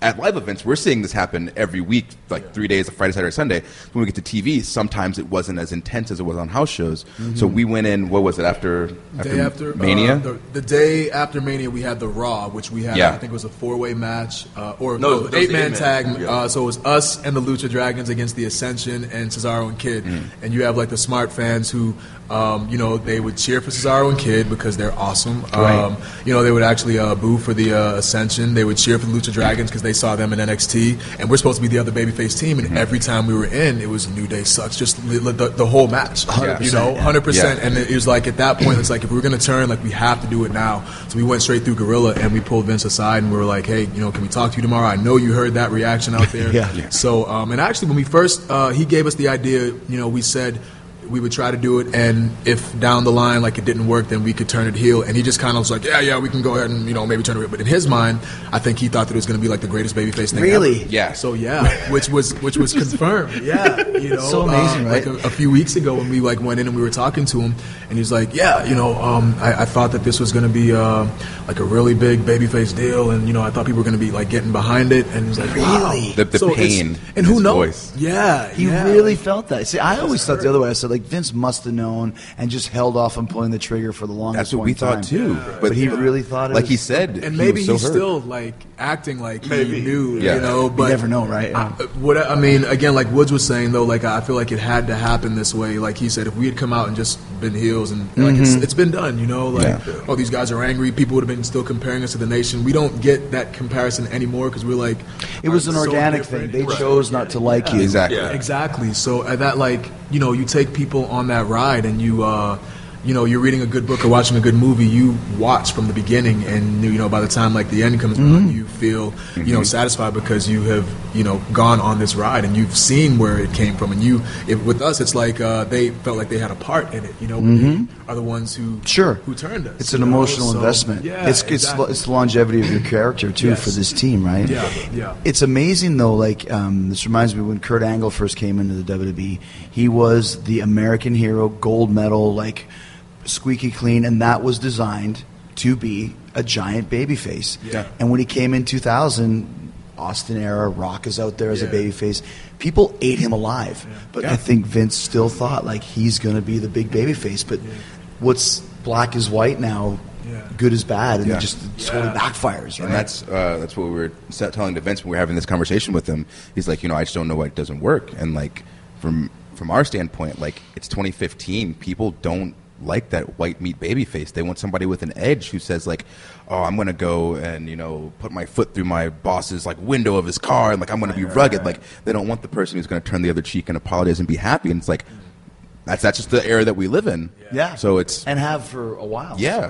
at live events, we're seeing this happen every week, like three days, Friday, Saturday, Sunday. When we get to T V, sometimes it wasn't as intense as it was on house shows. Mm-hmm. So we went in, what was it, after, after, day after Mania? Uh, the, the day after Mania, we had the Raw, which we had, yeah. I think it was a four-way match, uh, or no, no, eight-man eight tag. Yeah. Uh, so it was us and the Lucha Dragons against the Ascension and Cesaro and Kid. Mm. And you have like the smart fans who, um, you know, they would cheer for Cesaro and Kid because they're awesome. Right. Um, you know, they would actually uh, boo for the uh, Ascension. They would cheer for the Lucha Dragons because they saw them in N X T, and we're supposed to be the other babyface team. And mm-hmm. every time we were in, it was New Day sucks, just the, the, the whole match. Yeah. You know, one hundred percent. Yeah. And it was like at that point, it's like if we we're going to turn, like we have to do it now. So we went straight through Gorilla and we pulled Vince aside and we were like, hey, you know, can we talk to you tomorrow? I know you heard that reaction out there. yeah. yeah. So, um, and actually, when we first, uh, he gave us the idea. You know, we said we would try to do it, and if down the line like it didn't work, then we could turn it heel. And he just kind of was like, yeah, yeah, we can go ahead and you know maybe turn it. But in his mind, I think he thought that it was going to be like the greatest babyface thing Really? ever. Yeah. So yeah, which was which was confirmed. Yeah, you know, So amazing, uh, right? Like a, a few weeks ago when we like went in and we were talking to him, and he was like, yeah, you know, um, I, I thought that this was going to be uh, like a really big babyface deal, and you know, I thought people were going to be like getting behind it, and he was like, wow. Really? The, the So it's- pain and in who his knows? voice. Yeah, He yeah. really felt that. See, I always thought the other way. I said, like, Vince must have known and just held off on pulling the trigger for the longest That's what we point in thought time. too. But, But he really thought it like was, he said, and he maybe was so he's hurt. still like acting like Maybe. he knew, Yeah. you know. But never know, right? Yeah. I, what I mean, again, like Woods was saying though, like I feel like it had to happen this way. Like he said, if we had come out and just been heels and like it's, it's been done, you know, like Yeah. oh these guys are angry, people would have been still comparing us to the Nation. We don't get that comparison anymore because we're like It was an so organic different. thing. They Right. chose not to like you. Exactly. Yeah. Exactly. So at that, like, you know, you take people on that ride and you, uh, you know, you're reading a good book or watching a good movie, you watch from the beginning and, you know, by the time, like, the end comes around, you feel, you know, satisfied because you have, you know, gone on this ride and you've seen where it came from. And you, if, with us, it's like uh, they felt like they had a part in it, you know, they are the ones who, Sure. who turned us. It's you an know? emotional So, investment. Yeah, it's, it's, exactly. it's the longevity of your character, too, Yes. for this team, right? Yeah, yeah. It's amazing, though, like, um, this reminds me when Kurt Angle first came into the W W E, he was the American hero, gold medal, like, squeaky clean, and that was designed to be a giant babyface. Yeah. And when he came in two thousand, Austin era, Rock is out there as a Yeah. babyface. People ate him alive. But I think Vince still thought, like, he's going to be the big babyface. But what's black is white now, Yeah. good is bad, and Yeah. it just totally backfires, right? And that's uh, that's what we were set- telling to Vince when we were having this conversation with him. He's like, you know, I just don't know why it doesn't work. And like from from our standpoint, like it's twenty fifteen, people don't like that white meat baby face. They want somebody with an edge who says like, oh, I'm going to go and, you know, put my foot through my boss's like window of his car and like I'm going to be rugged. Like they don't want the person who's going to turn the other cheek and apologize and be happy. And it's like that's that's just the era that we live in. Yeah. So it's and have for a while. yeah.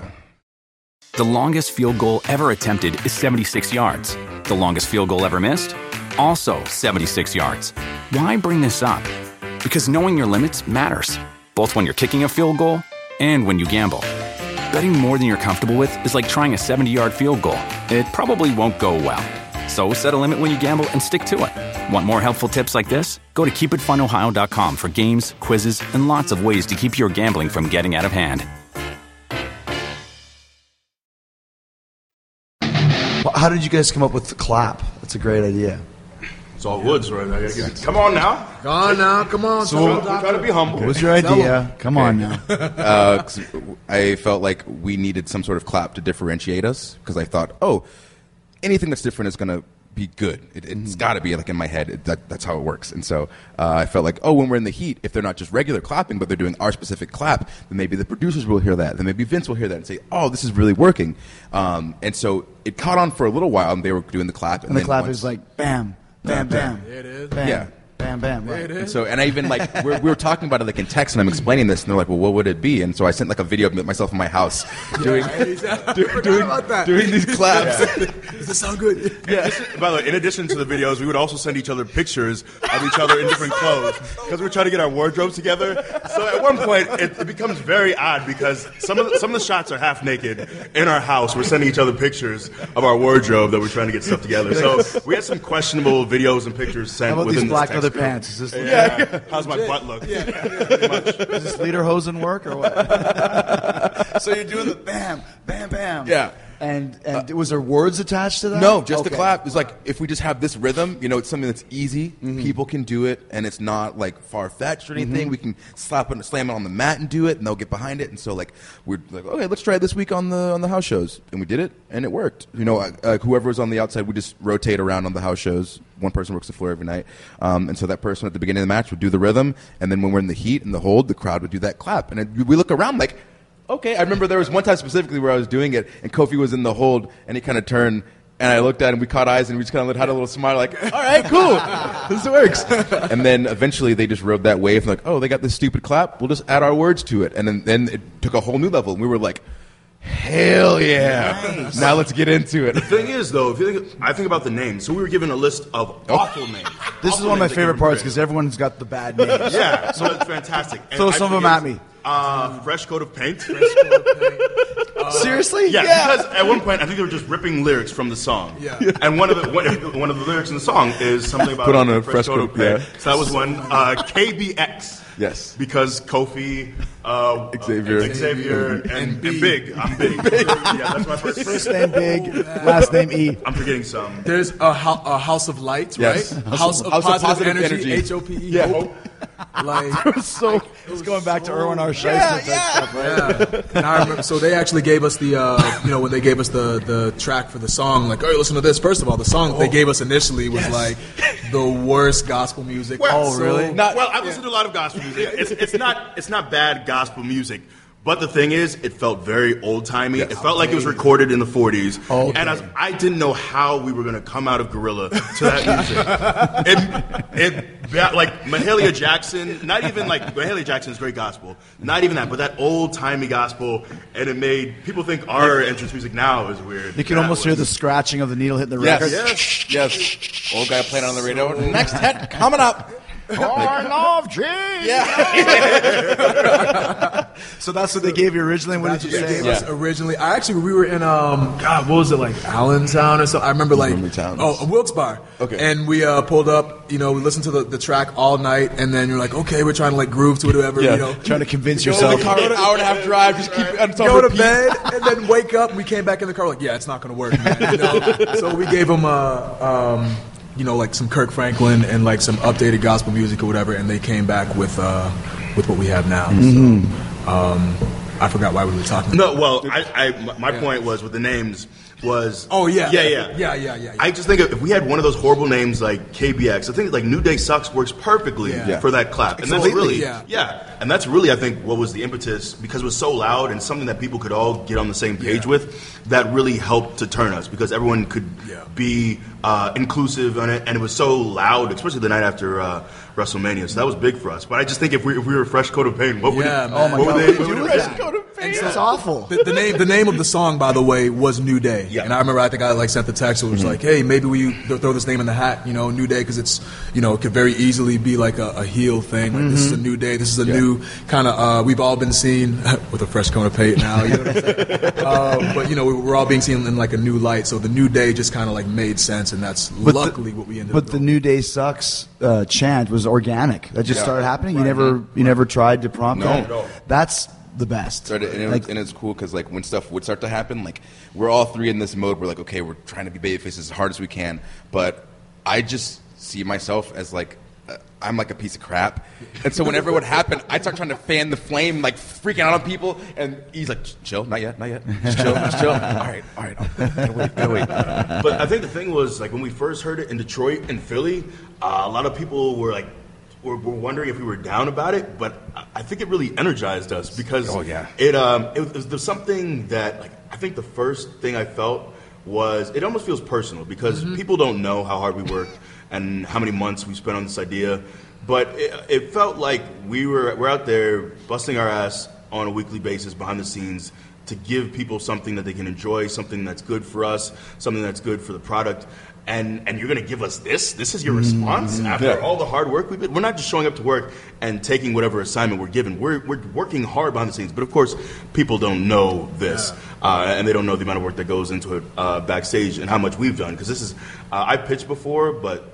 The longest field goal ever attempted is seventy-six yards. The longest field goal ever missed? Also seventy-six yards. Why bring this up? Because knowing your limits matters, both when you're kicking a field goal and when you gamble. Betting more than you're comfortable with is like trying a seventy-yard field goal. It probably won't go well. So set a limit when you gamble and stick to it. Want more helpful tips like this? Go to keep it fun ohio dot com for games, quizzes, and lots of ways to keep your gambling from getting out of hand. Well, how did you guys come up with the clap? That's a great idea. It's all Woods, right? I gotta get, come on now. Go on now, come on. So tell we're them, trying to be humble. What was your idea? Come on now. Uh, 'cause I felt like we needed some sort of clap to differentiate us because I thought, oh, anything that's different is going to be good. It, it's got to be like in my head. It, that, that's how it works. And so uh, I felt like, oh, when we're in the heat, if they're not just regular clapping, but they're doing our specific clap, then maybe the producers will hear that. Then maybe Vince will hear that and say, oh, this is really working. Um, and so it caught on for a little while, and they were doing the clap. And, And the then clap once- is like bam, bam, bam. There it is. Bam, Yeah. bam, bam. Right. And so, and I even like we're, we were talking about it like in text, and I'm explaining this, and they're like, "Well, what would it be?" And so I sent like a video of myself in my house doing doing, doing, about that. doing these claps. Does this sound good? Yeah. By the way, in addition to the videos, we would also send each other pictures of each other in different clothes because we were trying to get our wardrobes together. So at one point, it, it becomes very odd because some of the, some of the shots are half naked in our house. We're sending each other pictures of our wardrobe that we're trying to get stuff together. So we had some questionable videos and pictures sent How about within these black this leather text group. pants? Is this, Yeah. How's my butt look? Does this lederhosen work or what? So you're doing the bam, bam, bam. Yeah. And and was there words attached to that? No, just okay. the clap. It's like if we just have this rhythm, you know, it's something that's easy. Mm-hmm. People can do it, and it's not like far fetched or anything. Mm-hmm. We can slap it, slam it on the mat and do it, and they'll get behind it. And so, like, we're like, okay, let's try it this week on the on the house shows, and we did it, and it worked. You know, uh, whoever was on the outside, we just rotate around on the house shows. One person works the floor every night, um, and so that person at the beginning of the match would do the rhythm, and then when we're in the heat and the hold, the crowd would do that clap, and it, we look around like. Okay, I remember there was one time specifically where I was doing it, and Kofi was in the hold, and he kind of turned, and I looked at him, we caught eyes, and we just kind of had a little smile, like, all right, cool, this works. And then eventually they just rode that wave, and like, oh, they got this stupid clap, we'll just add our words to it. And then, then it took a whole new level, and we were like, hell yeah, nice. Now let's get into it. The thing is, though, if you think, I think about the names, so we were given a list of awful names. This awful is one of my names favorite parts, because everyone's got the bad names. Yeah, so it's fantastic. And Throw I some of them forget- at me. Uh, fresh coat of paint. Fresh coat of paint. Uh, Seriously? Yeah, because at one point I think they were just ripping lyrics from the song. Yeah. And one of the one, one of the lyrics in the song is something about Put on a fresh fresh coat of coat, paint. yeah. So that was one. Uh, K B X. Yes. Because Kofi, uh, Xavier. uh, Xavier, and, and, and Big. I'm Big. Yeah, that's my first. First name Big, last name E. I'm forgetting some. There's a, ho- a House of Light, Yes. right? House House, of- of, House of positive, Positive Energy, Energy. H O P E. Yeah. Hope. Like, So it's going back to Erwin R. Scheisse Yeah, type yeah. stuff, right? yeah. And I remember, so they actually gave us the, uh, you know, when they gave us the, the track for the song, like, oh, listen to this. First of all, the song that they gave us initially was like the worst gospel music. Well, So- really? Not, well, I've listened to a lot of gospel music. It's, it's not it's not bad gospel music. But the thing is, it felt very old-timey. It felt like it was recorded in the forties. Okay. And I, was, I didn't know how we were going to come out of Gorilla to that music. it, it, like, Mahalia Jackson, not even like, Mahalia Jackson's great gospel. Not even that, but that old-timey gospel. And it made, people think our entrance music now is weird. You can That almost hear was- the scratching of the needle hitting the Yes. record. Yes. Yes. Old guy playing on the radio. Next hit coming up. I love Jesus. So that's what they gave you originally. What That's did what you they say? gave us originally. I actually, we were in, um, God, what was it, like Allentown or something? I remember, like, Allentown. oh, Wilkes-Barre. Okay. And we uh, pulled up, you know, we listened to the, the track all night, and then you're like, okay, we're trying to, like, groove to it or whatever, Yeah. you know. Trying to convince Go in yourself. the car, an hour and a half drive, just keep it on top Go to repeat. bed and then wake up. We came back in the car like, yeah, it's not going to work, man. You know? So we gave them, uh, um, you know, like some Kirk Franklin and like some updated gospel music or whatever, and they came back with uh, with what we have now. Mm-hmm. So um, I forgot why we were talking. No, well, I, I, my point was with the names was. Oh, yeah. yeah, yeah, Yeah, yeah, yeah, yeah. I just think if we had one of those horrible names like K B X, I think like New Day Sucks works perfectly Yeah. for that clap, and that's Completely, really, yeah. yeah, and that's really I think what was the impetus because it was so loud and something that people could all get on the same page Yeah. with. That really helped to turn us because everyone could Yeah. be uh, inclusive on it, and it was so loud, especially the night after uh, WrestleMania. So that was big for us. But I just think if we if we were a fresh coat of paint, what would Yeah, it, man. Oh my what God, would what they would you what do would with it- that? Go to paint. It's awful. The, the name, the name of the song, by the way, was New Day. Yeah. And I remember, I think I like sent the text. It was like, "Hey, maybe we th- throw this name in the hat, you know, New Day, because it's, you know, it could very easily be like a, a heel thing. Like this is a new day. This is a new kind of. Uh, we've all been seen with a fresh coat of paint now. You know what I'm saying? uh, but you know, we- we're all being seen in like a new light. So the New Day just kind of like made sense, and that's But the- luckily what we ended But up. the doing. New Day Sucks uh, chant was organic. That just Yeah. started happening. You never, you never tried to prompt No. that. No. That's the best. Started, and, it, Like, and it's cool because like when stuff would start to happen, like we're all three in this mode. We're like, okay, we're trying to be babyface as hard as we can, but I just see myself as like uh, I'm like a piece of crap, and so whenever it would happen, I start trying to fan the flame, like freaking out on people, and he's like, chill, not yet, not yet, just chill, just chill. All right, all right, I'll, gotta wait, gotta wait. But I think the thing was like when we first heard it in Detroit and Philly, uh, a lot of people were like were, were wondering if we were down about it. But I- I think it really energized us because Oh, yeah. it um it, was there's something that like I think the first thing I felt was it almost feels personal because people don't know how hard we worked and how many months we spent on this idea. But it, it felt like we were we're out there busting our ass on a weekly basis behind the scenes to give people something that they can enjoy, something that's good for us, something that's good for the product. And and you're going to give us this? This is your response after Yeah. all the hard work we've been? We're not just showing up to work and taking whatever assignment we're given. We're, we're working hard behind the scenes. But, of course, people don't know this. Uh, and they don't know the amount of work that goes into it uh, backstage and how much we've done. Because this is, uh, I pitched before, but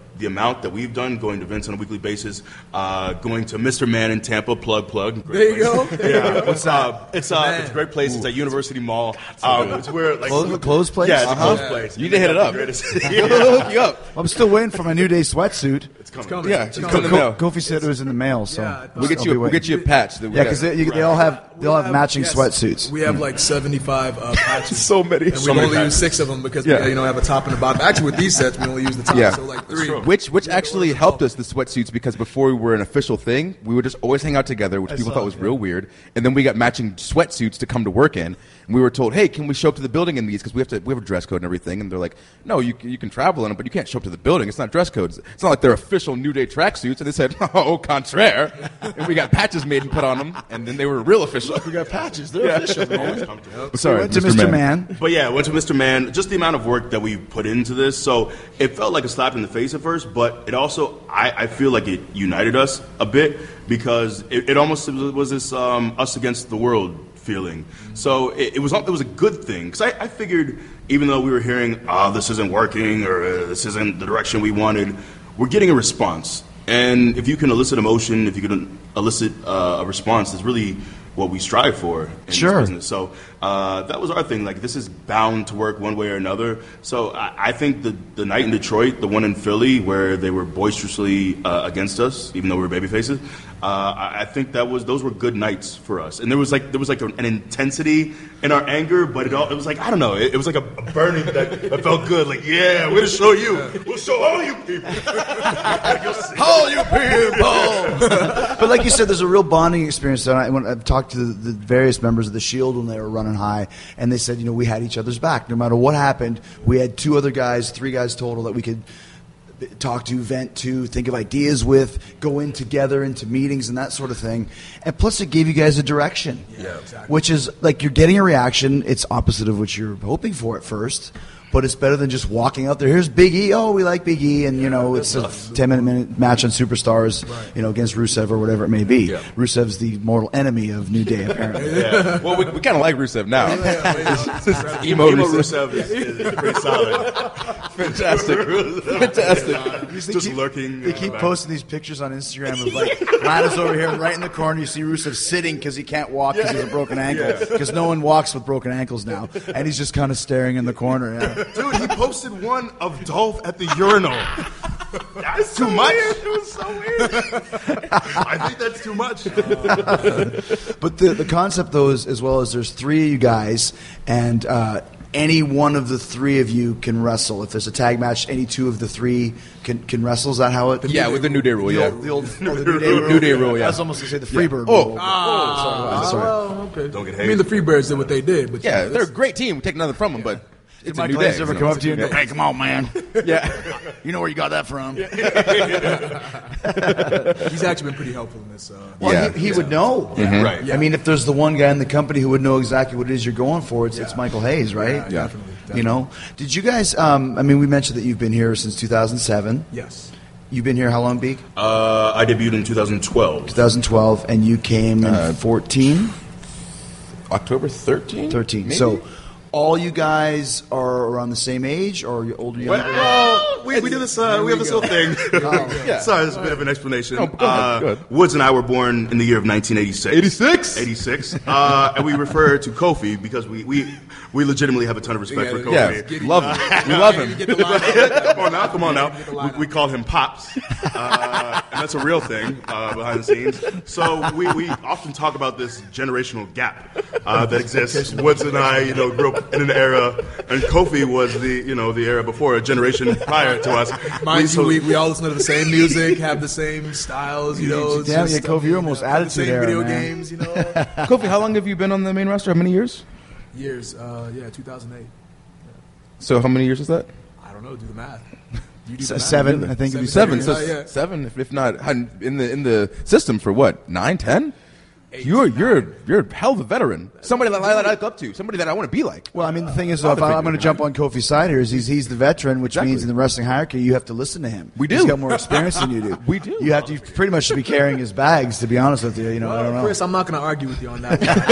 the amount that we've done, going to events on a weekly basis, uh, going to Mister Man in Tampa, plug, plug. There you go. Yeah. What's uh, it's, uh, it's a great place. Ooh. It's at University Mall. Um, it's where, like, Clothes, clothes place? Yeah, it's uh-huh. a clothes place. You need to hit it up. Yeah. Hook you up. I'm still waiting for my New Day sweatsuit. It's coming. It's coming. Yeah, It's it's coming. coming in the mail. Kofi said it was in the mail, so Yeah, We'll get I'll you. be We'll waiting. get you a patch. That we Yeah, got. because they, they all have they all have matching yes. sweatsuits. We have like seventy-five uh, patches. So many. And So we many only patches. use six of them because Yeah. we you know have a top and a bottom. Actually, with these sets, we only use the top. Yeah. So like three. Which which actually helped us, the sweatsuits, because before we were an official thing, we would just always hang out together, which people saw thought was it, real weird. And then we got matching sweatsuits to come to work in. And we were told, hey, can we show up to the building in these? Because we have to we have a dress code and everything. And they're like, no, you you can travel in them, but you can't show up to the building. It's not dress codes. It's not like they're official New Day tracksuits. And they said, oh, au contraire. And we got patches made and put on them, and then they were real official. We got patches. They're official. Man. Sorry, We went to Mister Man. But yeah, went to Mister Man. Just the amount of work that we put into this. So it felt like a slap in the face at first, but it also, I, I feel like it united us a bit because it, it almost was this um, us against the world feeling. So it, it was it was a good thing because I, I figured even though we were hearing, oh, this isn't working or uh, this isn't the direction we wanted, we're getting a response. And if you can elicit emotion, if you can elicit uh, a response, that's really what we strive for in Sure. this business. So uh, that was our thing. Like, this is bound to work one way or another. So I, I think the the night in Detroit, the one in Philly, where they were boisterously uh, against us, even though we were baby faces, uh, I, I think that was those were good nights for us. And there was like there was like an intensity in our anger, but it all it was like I don't know. It, it was like a, a burning that, that felt good. Like, yeah, we're gonna show you. We'll show all you people. All you people. But like you said, there's a real bonding experience. And I, when I've talked to the, the various members of the Shield when they were running high, and they said, you know, we had each other's back. No matter what happened, we had two other guys, three guys total that we could talk to, vent to, think of ideas with, go in together into meetings and that sort of thing. And plus, it gave you guys a direction, Yeah, exactly. which is like you're getting a reaction. It's opposite of what you're hoping for at first. But it's better than just walking out there. Here's Big E. Oh, we like Big E, and you know it's a ten-minute minute match on Superstars, you know, against Rusev or whatever it may be. Yeah. Rusev's the mortal enemy of New Day, apparently. Yeah. Well, we, we kind of like Rusev now. Emo, Emo Rusev is, is pretty solid. Fantastic. Fantastic. Just They keep- lurking. They in keep the back. posting these pictures on Instagram of like Lana's over here, right in the corner. You see Rusev sitting because he can't walk because he has a broken ankle. Because no one walks with broken ankles now, and he's just kind of staring in the corner. Yeah. Dude, he posted one of Dolph at the urinal. That's too much. It was so weird. I think that's too much. But the the concept though is as well as there's three of you guys, and uh, any one of the three of you can wrestle. If there's a tag match, any two of the three can can wrestle. Is that how it? Yeah, with the New Day rule, The yeah. old, the old oh, the New Day rule. New Day rule, yeah. I was almost gonna say the Freebird Oh. rule. Ah, sorry. well, okay. Don't get I mean, the Freebirds did what they did, but Yeah, yeah, they're a great team. We take nothing from them, but it's a Michael New Day. Hayes ever you come know? up to you and go, "Hey, come on, man! Yeah. You know where you got that from?" he's actually been pretty helpful in this. Uh, Well, Yeah. he, he would know. Right. I mean, if there's the one guy in the company who would know exactly what it is you're going for, it's, it's Michael Hayes, right? Yeah, definitely, definitely. You know, did you guys? Um, I mean, we mentioned that you've been here since two thousand seven. Yes. You've been here how long, Beak? Uh, I debuted in two thousand twelve. twenty twelve, and you came in fourteen, October thirteenth? thirteen. Maybe? So, all you guys are around the same age, or are you older, younger? Well, we, we do this. Uh, we have this little thing. Yeah. Sorry, this is a bit of an explanation. No, go ahead, uh, go ahead. Woods and I were born in the year of nineteen eighty-six. eighty-six? eighty-six. Uh, and we refer to Kofi because we, we, we legitimately have a ton of respect for Kofi. Yeah, love him. We love him. Get the line out. Come on now, come on now. Get the line We, we call him Pops, uh, and that's a real thing uh, behind the scenes. So we, we often talk about this generational gap uh, that exists. Woods and I, you know, grew up in an era, and Kofi was the, you know, the era before, a generation prior to us. Mind so- you, we, we all listen to the same music, have the same styles, you know. it's Damn, just, yeah, Kofi, you're almost uh, attitude the same era, video man. games, you know. Kofi, how long have you been on the main roster? How many years? Years, uh, yeah, two thousand eight. So how many years is that? I don't know, do the math. You do S- the math. seven, I think it'd be Seven. seven. So Yeah, yeah. seven, if, if not in the in the system for what? Nine, ten? You're you're you're a hell of a veteran. Somebody that I, that I look up to. Somebody that I want to be like. Well, I mean, the thing is, though, if I, I'm going to jump on Kofi's side here, is he's he's the veteran, which Exactly. means in the wrestling hierarchy, you have to listen to him. We do. He's got more experience than you do. We do. You have to. You pretty much should be carrying his bags, to be honest with you. You know, Well, I don't know. Chris, I'm not going to argue with you on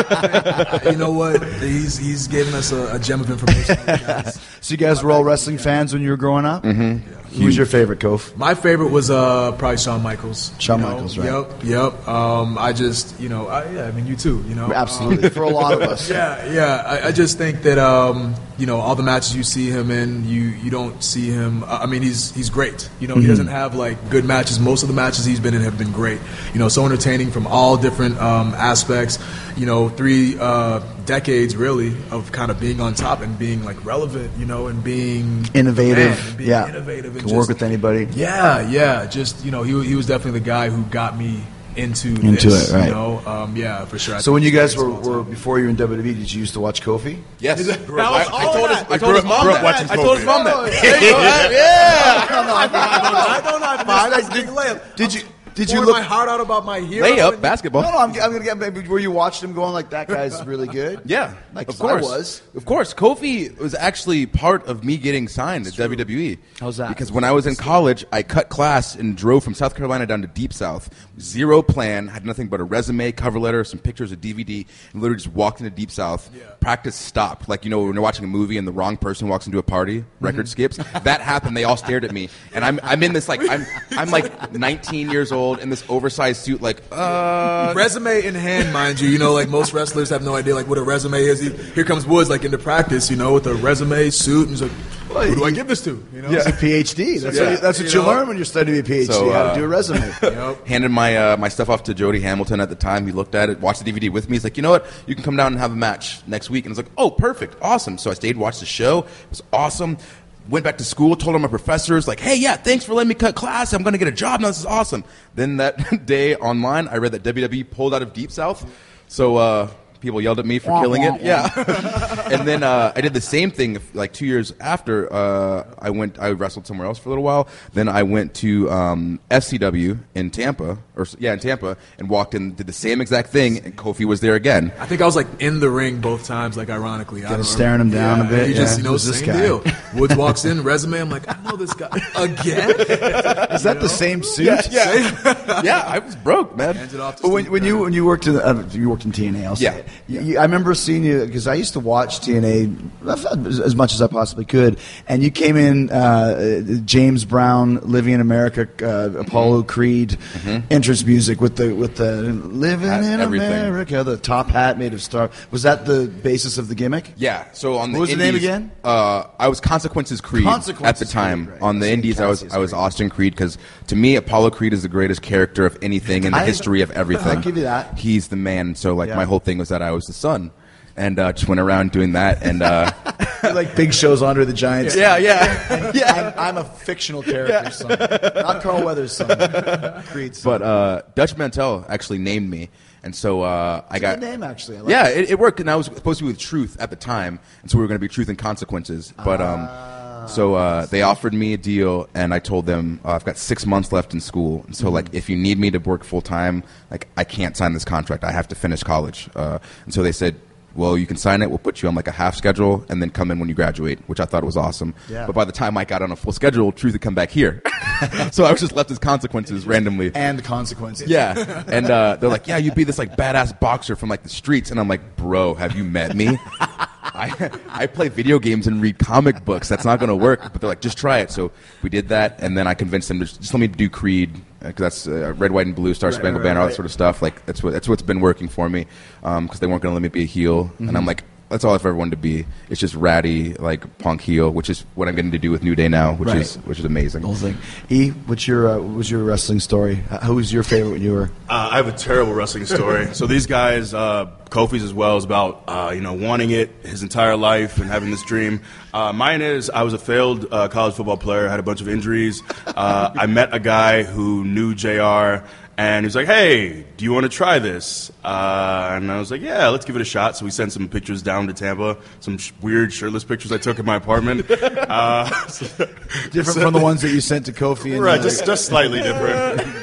that. You know what? He's he's given us a, a gem of information. Guys. So you guys were all wrestling fans when you were growing up. Mm-hmm. Who was your favorite, Kof? My favorite was uh, probably Shawn Michaels. Shawn You know, Michaels, right. Yep, yep. Um, I just, you know, I, yeah, I mean, you too, you know. Absolutely, for a lot of us. Yeah, yeah. I, I just think that um, you know, all the matches you see him in, you you don't see him. I mean, he's he's great. You know, he doesn't have like good matches. Most of the matches he's been in have been great. You know, so entertaining from all different um, aspects. You know, three uh, decades really of kind of being on top and being like relevant. You know, and being Innovative, man, and being yeah. innovative. And Can just, work with anybody. Yeah, yeah. Just you know, he he was definitely the guy who got me into Into this, it, right. You know, um, yeah, for sure. I So think when you he's guys the were, greatest of all were time. before you were in W W E, did you used to watch Kofi? Yes. That was I, all I told his that. I I told grew his up- mom grew up that. watching I told his Kofi. mom that. There you go. Yeah. No, no, I don't. I don't. That's a big layup. Did you did you Pouring look? my heart out about my hero? Layup and- basketball. No, no, I'm, I'm gonna get. Maybe were you watching him going like that guy's really good? Yeah, like of I course. was. Of course, Kofi was actually part of me getting signed at W W E. How's that? Because when I was in college, I cut class and drove from South Carolina down to Deep South. Zero plan, had nothing but a resume, cover letter, some pictures, a D V D, and literally just walked into Deep South. Yeah. Practice stopped. Like, you know, when you're watching a movie and the wrong person walks into a party, record skips. That happened. They all stared at me. And I'm I'm in this, like, I'm I'm like nineteen years old in this oversized suit, like, uh... Resume in hand, mind you. You know, like most wrestlers have no idea like what a resume is. He, here comes Woods, like into practice, you know, with a resume suit, and he's like, "Who do I give this to?" You know, It's a PhD. That's Yeah. what, you, that's what You you know? learn when you're studying to be a PhD. So, how uh, to do a resume. Yep. handed my uh, my stuff off to Jody Hamilton at the time. He looked at it, watched the D V D with me. He's like, you know what? You can come down and have a match next week. And I was like, oh, perfect. Awesome. So I stayed, watched the show. It was awesome. Went back to school, told all my professors, like, hey, yeah, thanks for letting me cut class. I'm going to get a job now. This is awesome. Then that day online, I read that W W E pulled out of Deep South. So uh, people yelled at me for killing it. Yeah. And then uh, I did the same thing like two years after. Uh, I went, I wrestled somewhere else for a little while. Then I went to um, F C W in Tampa, or yeah, in Tampa, and walked in, did the same exact thing, and Kofi was there again. I think I was like in the ring both times, like ironically. I don't staring him down yeah, a bit, He just, yeah. you know, Who's this same guy? deal. Woods walks in, resume. I'm like, I know this guy again. Is that the same suit? Yeah, yeah, I was broke, man. Hands it off to But when, Steve when you Kerr. when you worked in uh, you worked in T N A, I'll say Yeah. it. You, you, I remember seeing you because I used to watch T N A as, as much as I possibly could, and you came in uh, James Brown, Living in America, uh, Apollo Creed entrance music with the with the Living Hat, in everything. America, the top hat made of star. Was that the basis of the gimmick? Yeah, so on the What was the name Indies, again? Uh, I was Consequences Creed Consequences at the time. Creed, right. On the Same Indies, I was Cassius I was Creed. Austin Creed because to me, Apollo Creed is the greatest character of anything in the I- history of everything. I'll give you that. He's the man. So like Yeah. my whole thing was that I was the son, and uh, just went around doing that. And uh, Like big shows Andre the Giant. yeah, yeah, yeah. I'm, I'm a fictional character, son. Not Carl Weathers' son. Creed's son. But uh, Dutch Mantel actually named me, and so uh, I got Good name, actually. I like yeah, it, it worked, and I was supposed to be with Truth at the time, and so we were going to be Truth and Consequences. But um, so uh, they offered me a deal, and I told them uh, I've got six months left in school, and so like if you need me to work full time, like I can't sign this contract. I have to finish college, uh, and so they said, well, you can sign it. We'll put you on like a half schedule and then come in when you graduate, which I thought was awesome. Yeah. But by the time I got on a full schedule, Truth had come back here. So I was just left as Consequences randomly. and the consequences. Yeah. And uh, they're like, yeah, you'd be this like badass boxer from like the streets. And I'm like, bro, have you met me? I, I play video games and read comic books. That's not going to work. But they're like, just try it. So we did that. And then I convinced them to just, just let me do Creed. Because that's uh, Red, White, and Blue, Star Spangled right, Banner, all right. that sort of stuff. Like that's what that's what's been working for me. Because they weren't going to let me be a heel, and I'm like, that's all I've ever wanted to be. It's just ratty, like punk heel, which is what I'm getting to do with New Day now, which Right. is which is amazing. The whole thing. E, what's your uh, what was your wrestling story? Uh, Who was your favorite when you were? Uh, I have a terrible wrestling story. So these guys, uh, Kofi's as well, is about uh, you know wanting it his entire life and having this dream. Uh, mine is I was a failed uh, college football player, had a bunch of injuries. Uh, I met a guy who knew J R. And he was like, hey, do you want to try this? Uh, and I was like, yeah, let's give it a shot. So we sent some pictures down to Tampa, some sh- weird shirtless pictures I took in my apartment. Uh, Different from the ones that you sent to Kofi. And right, uh, just, just slightly different.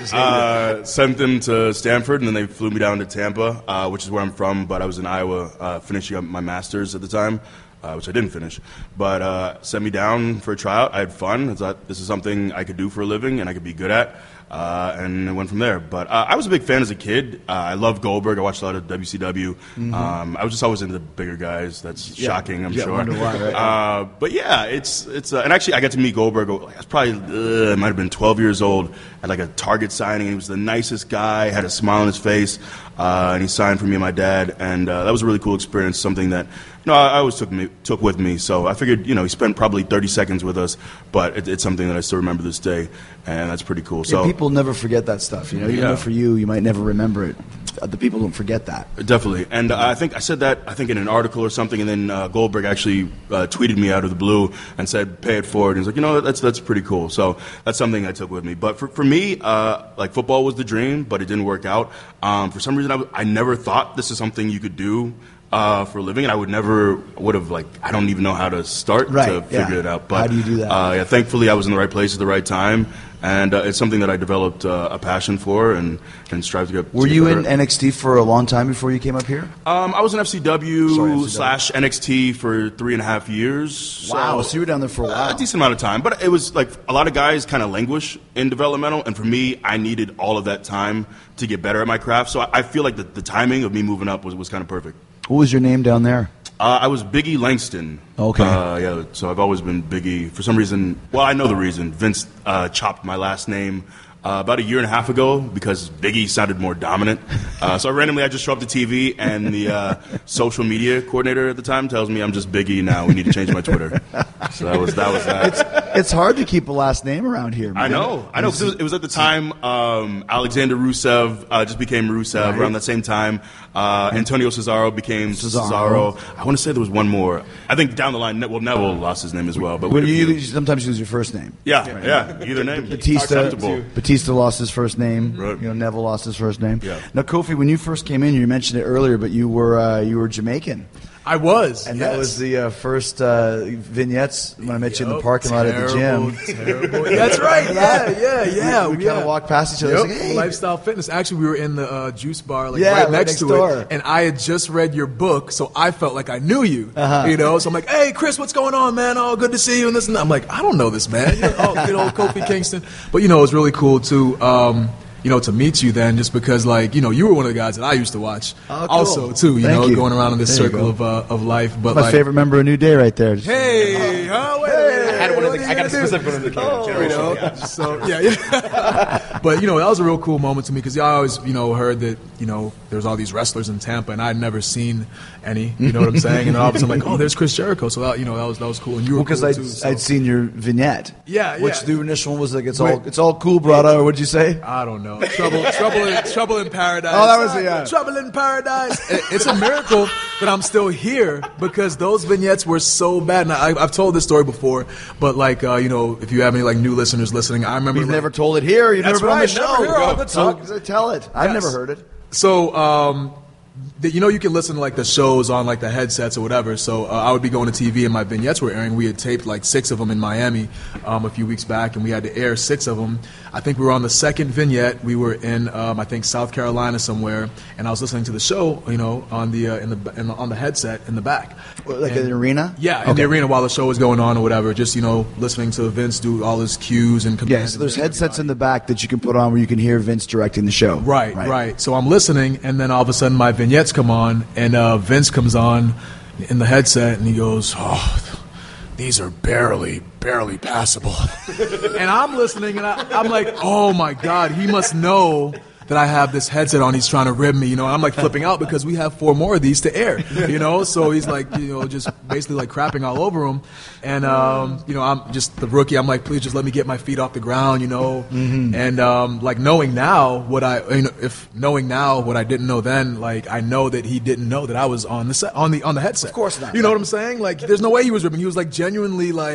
uh, sent them to Stanford, and then they flew me down to Tampa, uh, which is where I'm from, but I was in Iowa uh, finishing up my master's at the time, uh, which I didn't finish. But uh, sent me down for a tryout. I had fun. I thought this is something I could do for a living and I could be good at. Uh, and it went from there. But uh, I was a big fan as a kid. Uh, I loved Goldberg. I watched a lot of W C W. Mm-hmm. Um, I was just always into the bigger guys. That's yeah. shocking, I'm yeah, sure. Wonder why, right? uh, but yeah, it's it's. Uh, and actually, I got to meet Goldberg. I was probably uh, I might have been twelve years old at like a Target signing. He was the nicest guy. Had a smile on his face, uh, and he signed for me and my dad. And uh, that was a really cool experience. Something that you know I, I always took me took with me. So I figured you know he spent probably thirty seconds with us, but it, it's something that I still remember this day, and that's pretty cool. So yeah, people never forget that stuff. You know, even yeah. though for you, you might never remember it. The people don't forget that. Definitely. And uh, I think I said that, I think, in an article or something, and then uh, Goldberg actually uh, tweeted me out of the blue and said, pay it forward. And he's like, you know, that's that's pretty cool. So that's something I took with me. But for, for me, uh, like, football was the dream, but it didn't work out. Um, for some reason, I, w- I never thought this is something you could do uh, for a living, and I would never would have, like, I don't even know how to start right, to figure yeah. it out. But, how do you do that? Uh, yeah, thankfully, I was in the right place at the right time. And uh, it's something that I developed uh, a passion for and, and strive to get. Were to get you better in at. N X T for a long time before you came up here? Um, I was in F C W, Sorry, F C W slash N X T for three and a half years. Wow, so, so you were down there for a while. A decent amount of time. But it was like a lot of guys kind of languish in developmental. And for me, I needed all of that time to get better at my craft. So I, I feel like the, the timing of me moving up was, was kind of perfect. What was your name down there? Uh, I was Biggie Langston. Okay. Uh, yeah, so I've always been Biggie. For some reason, well, I know the reason. Vince uh, chopped my last name uh, about a year and a half ago because Biggie sounded more dominant. Uh, so randomly, I just show up to T V, and the uh, social media coordinator at the time tells me I'm just Biggie now. We need to change my Twitter. So that was that. Was that. It's, it's hard to keep a last name around here, man. I know. I know. 'Cause it, was, it was at the time um, Alexander Rusev uh, just became Rusev right. around that same time. Uh, Antonio Cesaro became Cesaro. Cesaro. I want to say there was one more. I think down the line, well, Neville lost his name as well. But when we you, you sometimes use your first name. Yeah, right. yeah. Either name. Batista. Batista lost his first name. Right. You know, Neville lost his first name. Yeah. Now, Kofi, when you first came in, you mentioned it earlier, but you were uh, you were Jamaican. I was, and yes. that was the uh, first uh, vignettes when I met you in the parking lot terrible, at the gym. Terrible. That's right. Yeah, yeah, yeah. We, we yeah. kind of walked past each other. Yep. Like, hey. Lifestyle Fitness. Actually, we were in the uh, juice bar, like yeah, right, right next, next to door. it, and I had just read your book, so I felt like I knew you. Uh-huh. You know, so I'm like, "Hey, Chris, what's going on, man? Oh, good to see you." And this and that. I'm like, "I don't know this man." You know, oh, good old Kofi Kingston. But you know, it was really cool too. Um, You know, to meet you then, just because, like, you know, you were one of the guys that I used to watch, oh, cool. also too. You Thank know, you. going around in this there circle of uh, of life. But my like, favorite member of New Day, right there. Hey, huh? Wait a minute. I had one of the, I got a specific one of the Oh, generation. you know, Yeah. so yeah, yeah. But you know, that was a real cool moment to me because I always, you know, heard that you know there's all these wrestlers in Tampa, and I'd never seen any. You know what I'm saying? And then all of a sudden, I'm like, oh, there's Chris Jericho. So that, you know, that was that was cool. And you were because cool I'd, too. So. I'd seen your vignette. Yeah, Which yeah. the initial one was like, it's Wait. all it's all cool, brother. Or what'd you say? I don't know. Trouble, trouble, in, trouble in paradise. Oh, that was it, yeah. Trouble in paradise. It, it's a miracle that I'm still here because those vignettes were so bad. And I, I've told this story before, but like, uh, you know, if you have any like new listeners listening, I remember. You've like, never told it here. You've That's never been on right, the never show. here. Oh, good so, talk. tell it. I've Yes. never heard it. So, um, the, you know, you can listen to like the shows on like the headsets or whatever. So uh, I would be going to T V and my vignettes were airing. We had taped like six of them in Miami um, a few weeks back, and we had to air six of them. I think we were on the second vignette. We were in, um, I think, South Carolina somewhere, and I was listening to the show, you know, on the uh, in the in the, on the headset in the back. Like And- in the arena? Yeah, in Okay. the arena while the show was going on or whatever. Just, you know, listening to Vince do all his cues and commands. Yeah, so there's headsets in the back that you can put on where you can hear Vince directing the show. Right, right, So I'm listening, and then all of a sudden my vignettes come on, and uh, Vince comes on in the headset, and he goes, "Oh, these are barely, barely passable." And I'm listening, and I, I'm like, "Oh my God, he must know that I have this headset on. He's trying to rib me, you know." And I'm like flipping out because we have four more of these to air, you know. So he's like, you know, just basically like crapping all over him. And um, you know, I'm just the rookie. I'm like, please just let me get my feet off the ground, you know. Mm-hmm. And um, like knowing now what I, you know, if knowing now what I didn't know then, like I know that he didn't know that I was on the set, on the on the headset. Of course not. You know what I'm saying? Like, there's no way he was ripping. He was like genuinely like.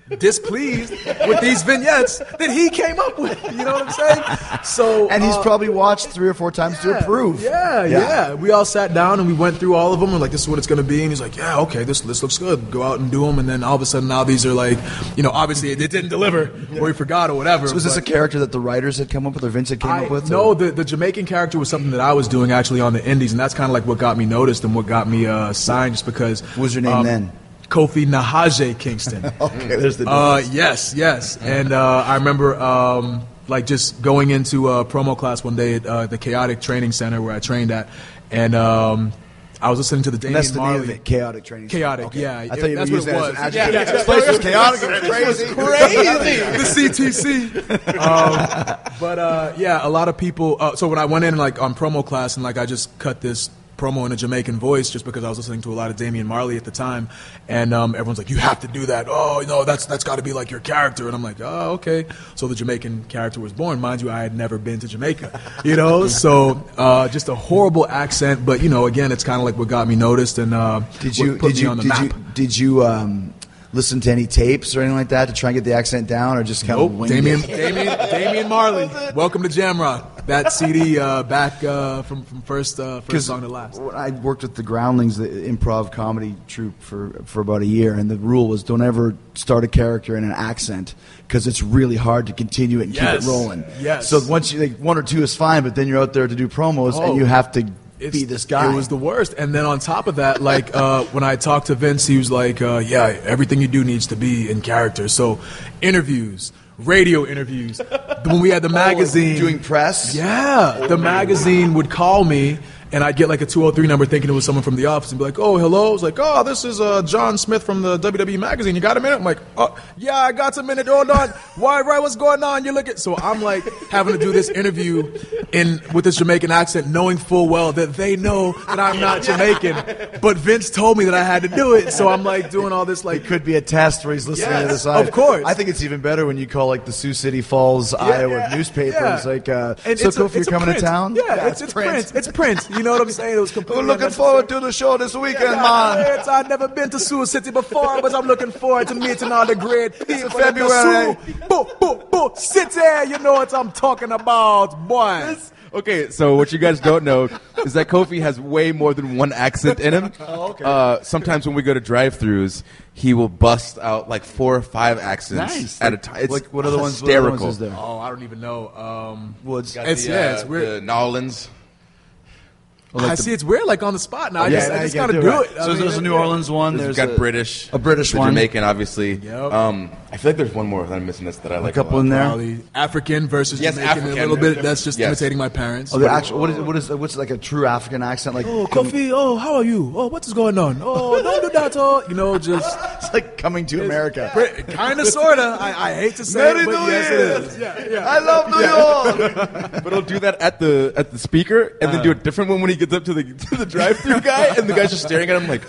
displeased with these vignettes that he came up with. You know what I'm saying? So, And he's uh, probably watched three or four times to approve. Yeah, yeah, yeah. We all sat down and we went through all of them. We're like, this is what it's going to be. And he's like, yeah, okay, this this looks good. Go out and do them. And then all of a sudden now these are like, you know, obviously it, it didn't deliver or he forgot or whatever. So was this a but- character that the writers had come up with or Vince had came I, up with? no, or? the, the Jamaican character was something that I was doing actually on the Indies, and that's kind of like what got me noticed and what got me uh, signed just because. What was your name um, then? Kofi Nahaje Kingston. Okay, there's the Uh, difference. yes, yes. And uh, I remember um, like just going into a promo class one day at uh, the Chaotic Training Center where I trained at, and um, I was listening to the And that's Damian the name Marley. of it, Chaotic Training. Chaotic, Okay. yeah. I thought you were That's using what that it as an was. adjective. Yeah, yeah, This place was chaotic and crazy. crazy. The C T C. Um, but uh, yeah, a lot of people. Uh, so when I went in like on promo class and like I just cut this promo in a Jamaican voice just because I was listening to a lot of Damian Marley at the time, and um, everyone's like, "You have to do that." Oh, no, that's that's got to be like your character, and I'm like, "Oh, okay." So the Jamaican character was born. Mind you, I had never been to Jamaica, you know. So uh, just a horrible accent, but you know, again, it's kind of like what got me noticed and uh, Did you what put did me you on the did map. you did you um, listen to any tapes or anything like that to try and get the accent down, or just kind Nope, of wing Damian, it? Damian, Damian Marley. Welcome to Jamrock. That C D uh, back uh, from from first uh, first song to last. When I worked with the Groundlings, the improv comedy troupe, for for about a year, and the rule was don't ever start a character in an accent because it's really hard to continue it and Yes. keep it rolling. Yes. So once you like one or two is fine, but then you're out there to do promos Oh. and you have to It's- be this guy. It was the worst. And then on top of that, like uh, when I talked to Vince, he was like, uh, "Yeah, everything you do needs to be in character." So interviews, radio interviews. When we had the magazine, doing press. yeah, the magazine would call me. And I'd get like a two oh three number thinking it was someone from the office and be like, "Oh, hello." I was like, "Oh, this is uh, John Smith from the W W E magazine. You got a minute?" I'm like, "Oh, yeah, I got a minute. Hold on. Why, right? What's going on? You look at..." So I'm like having to do this interview in with this Jamaican accent, knowing full well that they know that I'm not Jamaican. But Vince told me that I had to do it. So I'm like doing all this like... It could be a test where he's listening Yes, to the side. of course. I think it's even better when you call like the Sioux City Falls, Iowa yeah, newspapers. yeah. Like, uh, And so it's a- Kofi, you're it's a coming to print. town? Yeah, it's, it's Prince. It's Prince. You know what I'm saying? It was completely We're looking unnecessary. forward to the show this weekend, Yeah, man. it's- I've never been to Sioux City before, but I'm looking forward to meeting all the great people. February. Sioux, boo, boo, boo, City, you know what I'm talking about, boy. Okay, so what you guys don't know is that Kofi has way more than one accent in him. Oh, okay. Uh, sometimes when we go to drive-thrus, he will bust out like four or five accents Nice. at a time. It's Like, what are the ones? What are the hysterical. ones is there? Oh, I don't even know. Um, Woods. Got It's- the, yeah, uh, it's weird. the Nolans. I see it's weird, like on the spot now. I Yeah, just, now I you just gotta gotta do do it. it. I So mean, there's a New yeah. Orleans one. There's There's got a, British. a British the one. Jamaican, obviously. Yep. Um, I feel like there's one more that I'm missing this that I like. a couple lot. in there. Probably African versus Yes, Jamaican African. a little bit. That's just Yes. imitating my parents. Oh, the actual. What is? What is? What's like a true African accent? Like, Oh, com- Kofi, oh, how are you? Oh, what is going on? Oh, don't do that. Oh, you know, just it's like coming to America. kind of, sort of. I, I hate to say Merry it, but New yes, Year. it is. Yeah, yeah. I love New York. But he'll do that at the at the speaker, and then do a different one when he gets up to the to the drive-through guy, and the guy's just staring at him like,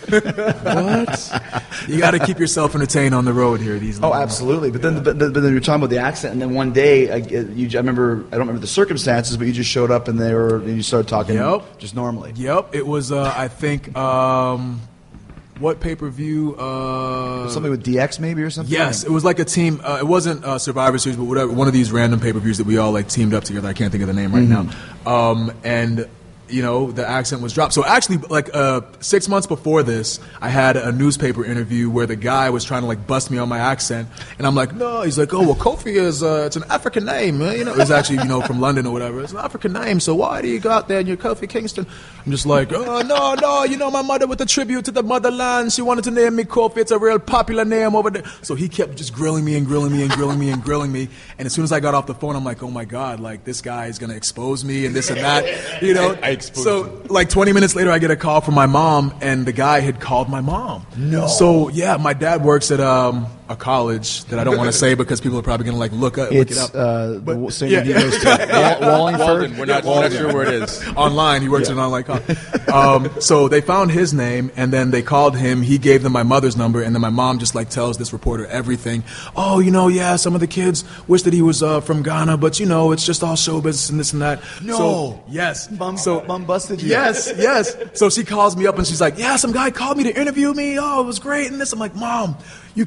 "What?" You got to keep yourself entertained on the road here. These. Oh, absolutely. But then, but, but then you're talking about the accent, and then one day, I, you, I remember, I don't remember the circumstances, but you just showed up and they were, and you started talking Yep. just normally. Yep, it was. Uh, I think. Um, what pay per view? Uh, Something with D X maybe or something. Yes, it was like a team. Uh, it wasn't uh, Survivor Series, but whatever. One of these random pay per views that we all like teamed up together. I can't think of the name right now. Um, and you know, the accent was dropped. So actually, like uh, six months before this, I had a newspaper interview where the guy was trying to like bust me on my accent, and I'm like, no. He's like, oh well, Kofi is uh, it's an African name, man. You know, it's actually you know from London or whatever. It's an African name. So why do you go out there and you're Kofi Kingston? I'm just like, oh no, no. You know, my mother with a tribute to the motherland. She wanted to name me Kofi. It's a real popular name over there. So he kept just grilling me and grilling me and grilling me and grilling me. And as soon as I got off the phone, I'm like, oh my god, like this guy is gonna expose me and this and that. You know. I exposed so like twenty minutes later, I get a call from my mom, and the guy had called my mom. No. So yeah, my dad works at um, a college that I don't want to say because people are probably gonna like look up, look it It's up. uh, But- the Saint yeah. Diego's Wall- Wallingford. Walden, we're not, we're not sure where it is. Online, he works in an online college. Um, so they found his name, and then they called him. He gave them my mother's number, and then my mom just like tells this reporter everything. Oh, you know, yeah, some of the kids wish that he was uh, from Ghana, but you know, it's just all show business and this and that. No. So, yes. Mom, so mom busted you. Yes, yes. So she calls me up and she's like, yeah, some guy called me to interview me. Oh, it was great. And this, I'm like, Mom, you can't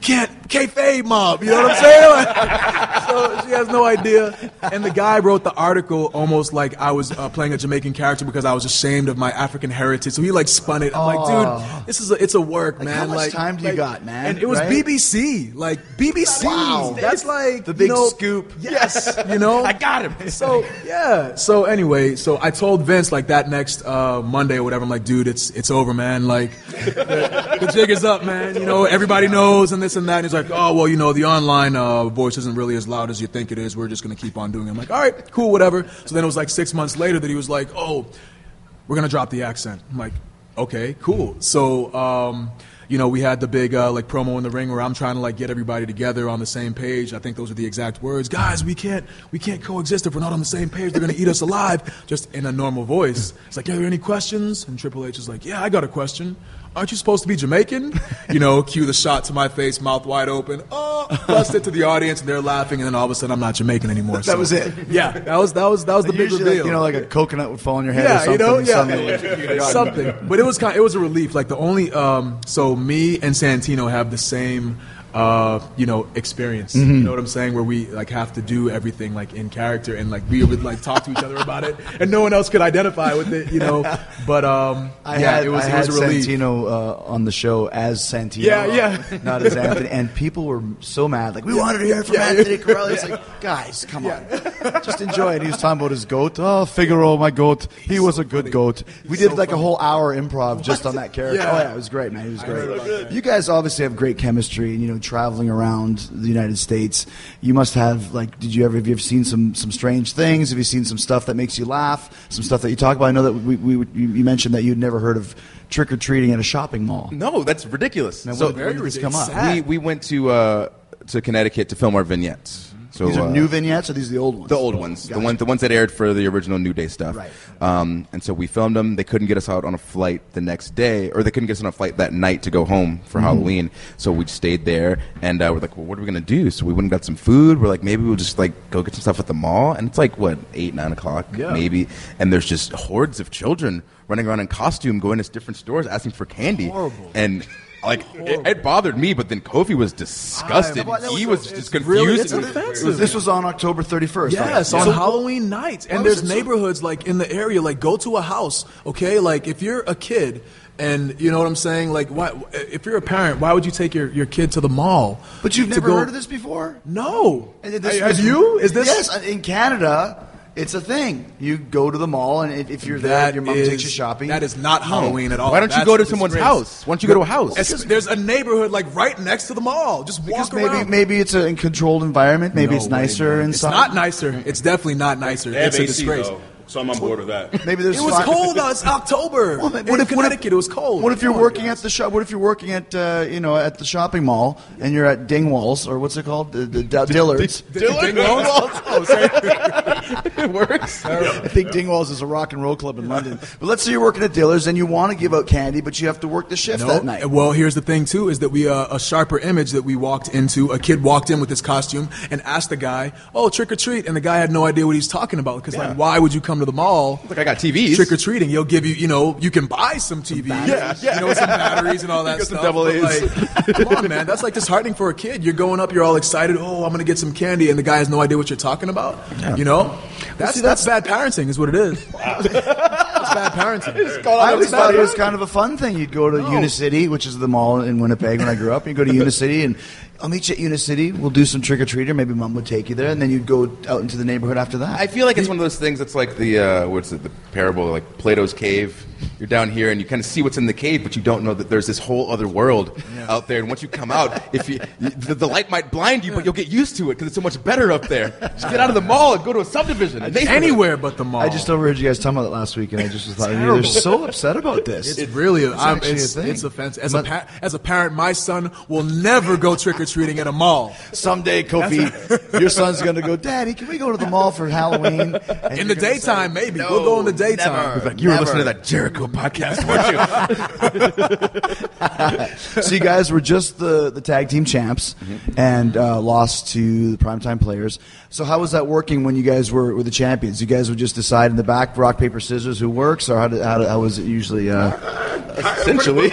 kayfabe mob. You know what I'm saying? Like, so she has no idea. And the guy wrote the article almost like I was uh, playing a Jamaican character because I was ashamed of my African heritage. So he like spun it. I'm like, dude, this is a, it's a work, Like, man. how much like, time do you like- got, man? And it was Right? B B C, like B B C. Wow. That's like The big you know, scoop. Yes, you know. I got him. So yeah. So anyway, so I told Vince like that next uh, Monday or whatever. I'm like, dude, it's it's over, man. Like the, the jig is up, man. You know, everybody knows and this and that. And he's like, oh well, you know, the online uh, voice isn't really as loud as you think it is. We're just gonna keep on doing it. I'm like, all right, cool, whatever. So then it was like six months later that he was like, oh, we're gonna drop the accent. I'm like, okay, cool. So. Um, You know, we had the big uh, like promo in the ring where I'm trying to like get everybody together on the same page. I think those are the exact words. Guys, we can't we can't coexist if we're not on the same page. They're gonna eat us alive. Just in a normal voice. It's like, are there any questions? And Triple H is like, yeah, I got a question. Aren't you supposed to be Jamaican? You know, cue the shot to my face, mouth wide open. Oh, bust it to the audience, and they're laughing, and then all of a sudden I'm not Jamaican anymore. That So, was it. Yeah, that was that was that was the big Usually, reveal. like, you know, like a coconut would fall on your head or Yeah, something. you know, and yeah, suddenly- something. But it was kind, it was a relief. Like the only, um, so me and Santino have the same, uh, you know, experience. Mm-hmm. You know what I'm saying? Where we like have to do everything like in character, and like we would like talk to each other about it, and no one else could identify with it. You know, but um, I yeah, had, it was I it had was a relief. Santino uh, on the show as Santino. Yeah, yeah. Not as Anthony. And people were so mad. Like, we wanted to hear from Yeah. Anthony Corelli. It's like, guys, come on. Just enjoy it. He was talking about his goat. Oh, Figaro, my goat. He was a good goat. We did so like a funny. whole hour improv just on that character. Yeah. Oh, yeah, it was great, man. He was heard about great. that. You guys obviously have great chemistry, and, you know, traveling around the United States. You must have, like, did you ever, have you ever seen some, some strange things? Have you seen some stuff that makes you laugh? Some stuff that you talk about? I know that we, we you you mentioned that you'd never heard of trick-or-treating at a shopping mall. No, that's ridiculous. Now, So when, when did this come up? sad. we we went to uh, to Connecticut to film our vignettes. So These are uh, new vignettes, or these are the old ones? The old ones, Gotcha. the ones, the ones that aired for the original New Day stuff. Right. Um, and so we filmed them. They couldn't get us out on a flight the next day, or they couldn't get us on a flight that night to go home for Mm-hmm. Halloween. So we stayed there, and uh, we're like, well, what are we gonna do? So we went and got some food. We're like, maybe we'll just like go get some stuff at the mall. And it's like what eight, nine o'clock, Yeah. maybe. And there's just hordes of children running around in costume, going to different stores asking for candy. Horrible. And like it, it bothered me, but then Kofi was disgusted. Well, that he was- was just it's really- confused. it's It was- offensive. it was- This was on October thirty-first. Yes, right? on So- Halloween nights. And was there's it so- neighborhoods like in the area, like go to a house, okay? Like if you're a kid and you know what I'm saying, like why if you're a parent, why would you take your, your kid to the mall? But you've to never go- heard of this before? No. And this- have this- you? Is this Yes, in Canada, it's a thing. You go to the mall, and if, if you're there, That your mom is- takes you shopping. That is not Halloween at all. Why don't you That's go to a someone's disgrace. house? Why don't you go to a house? It's- there's a neighborhood like right next to the mall. Just because walk maybe around. maybe it's a controlled environment. Maybe No it's way, nicer man. inside. It's not nicer. It's definitely not nicer. They have It's a A C, disgrace. though, so I'm on board with that. Maybe there's It was fi- cold though. It's October. Well, in what if- what if- Connecticut, it was cold. What if you're Come on, working guys. at the shop? What if you're working at uh, you know at the shopping mall and you're at Dingwalls or what's it called? The, the, the Dillard's. Oh, sorry. It works. I think Dingwalls is a rock and roll club in London. But let's say you're working at Dillard's and you want to give out candy, but you have to work the shift that night. Well, here's the thing too: is that we uh, a sharper image that we walked into. A kid walked in with his costume and asked the guy, "Oh, trick or treat," and the guy had no idea what he's talking about because like, why would you come to the mall? Like I got T Vs. Trick or treating, he'll give you, you know, you can buy some T Vs, Yeah, yeah. you know, some batteries and all that You got some stuff. double but, A's. like, come on, man, that's like disheartening for a kid. You're going up, you're all excited. Oh, I'm gonna get some candy, and the guy has no idea what you're talking about. You know, that's see, that's bad parenting, is what it is. That's bad parenting. I always thought it was kind of a fun thing. You'd go to Unicity, which is the mall in Winnipeg when I grew up. You go to Unicity, and I'll meet you at Unicity. We'll do some trick or treater. Maybe mom would take you there, and then you'd go out into the neighborhood after that. I feel like it's one of those things that's like the uh, what's it, the parable, like Plato's cave. You're down here and you kind of see what's in the cave, but you don't know that there's this whole other world out there. And once you come out, if you the, the light might blind you, but you'll get used to it because it's so much better up there. Just get out of the mall and go to a subdivision. Anywhere but the mall. I just overheard you guys talking about it last week, and I just was thought they're so upset about this. It's really, I'm, actually it's, a thing. it's offensive. As But- a pa- as a parent, my son will never go trick or treating at a mall. Someday, Kofi, your son's going to go, Daddy, can we go to the mall for Halloween? And In you're the gonna daytime, say, maybe "No, we'll go in the daytime. never, Like, you were never." listening to that Jericho podcast, weren't you? So you guys were just the, the tag team champs and uh, lost to the primetime players. So how was that working when you guys were, were the champions? You guys would just decide in the back, rock, paper, scissors, who works? Or how, did, how, did, how was it usually? Uh, Essentially.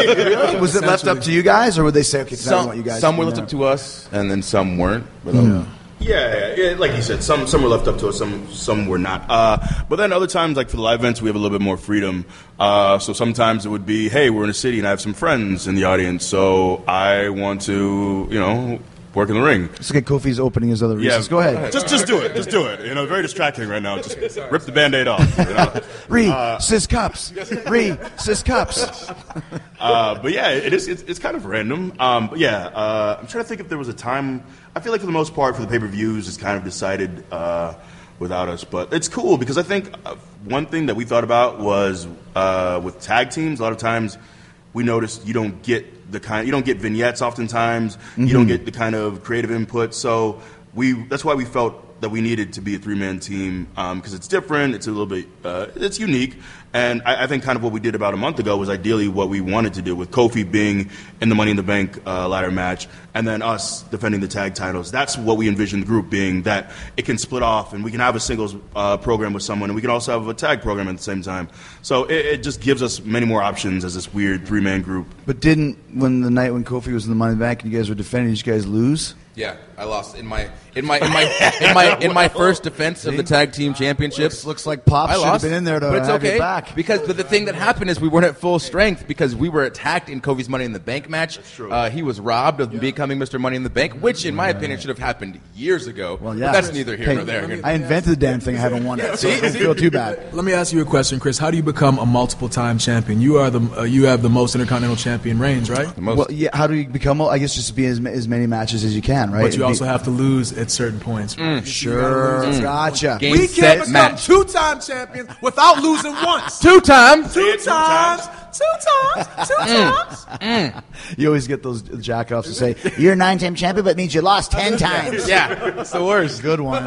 Was it left up to you guys, or would they say, okay, tonight we want you Some, guys some to were be left there? up to us, and then some weren't. But, um, Yeah, yeah, yeah, like you said, some some were left up to us, some some were not. Uh, but then other times, like for the live events, we have a little bit more freedom. Uh, so sometimes it would be, hey, we're in a city and I have some friends in the audience, so I want to, you know, work in the ring. Let's look at Kofi's opening his other races. Go ahead. Just just do it. Just do it. You know, very distracting right now. Just rip the Band-Aid off. You know? Re, Uh, sis cups. Re, sis cups. Uh, but yeah, it is. It's, it's kind of random. Um, but yeah, uh, I'm trying to think if there was a time. I feel like for the most part, for the pay-per-views, it's kind of decided uh, without us. But it's cool because I think uh, one thing that we thought about was uh, with tag teams. A lot of times, we noticed you don't get the kind. You don't get vignettes. Oftentimes, mm-hmm. you don't get the kind of creative input. So we. That's why we felt that we needed to be a three-man team because um, it's different. It's a little bit. Uh, it's unique. And I, I think kind of what we did about a month ago was ideally what we wanted to do, with Kofi being in the Money in the Bank uh, ladder match and then us defending the tag titles. That's what we envisioned the group being, that it can split off and we can have a singles uh, program with someone and we can also have a tag program at the same time. So it, it just gives us many more options as this weird three-man group. But didn't, when the night when Kofi was in the Money in the Bank and you guys were defending, did you guys lose? Yeah, I lost in my in my in my in my in my first defense of the tag team championships. Looks, looks like Pop I should have lost, been in there to but it's have okay your back. because but the thing that happened is we weren't at full strength because we were attacked in Kofi's Money in the Bank match. That's true. Uh, he was robbed of becoming Mister Money in the Bank, which in my opinion should have happened years ago. Well, yeah. But that's neither here Hey, nor there. I invented the damn thing. I haven't won it, so I don't feel too bad. Let me ask you a question, Chris. How do you become a multiple-time champion? You are the uh, you have the most Intercontinental Champion reigns, right? The most- Well, yeah. How do you become? I guess just be as, as many matches as you can, right? But you Be- also have to lose at certain points. Right? Sure, gotcha. Game, We set, can't become match. two-time champions without losing once. Two times. Two two times. times. Two times. Two times. You always get those jackoffs who say, "You're a nine-time champion, but it means you lost ten times." Yeah, it's the worst. Good one.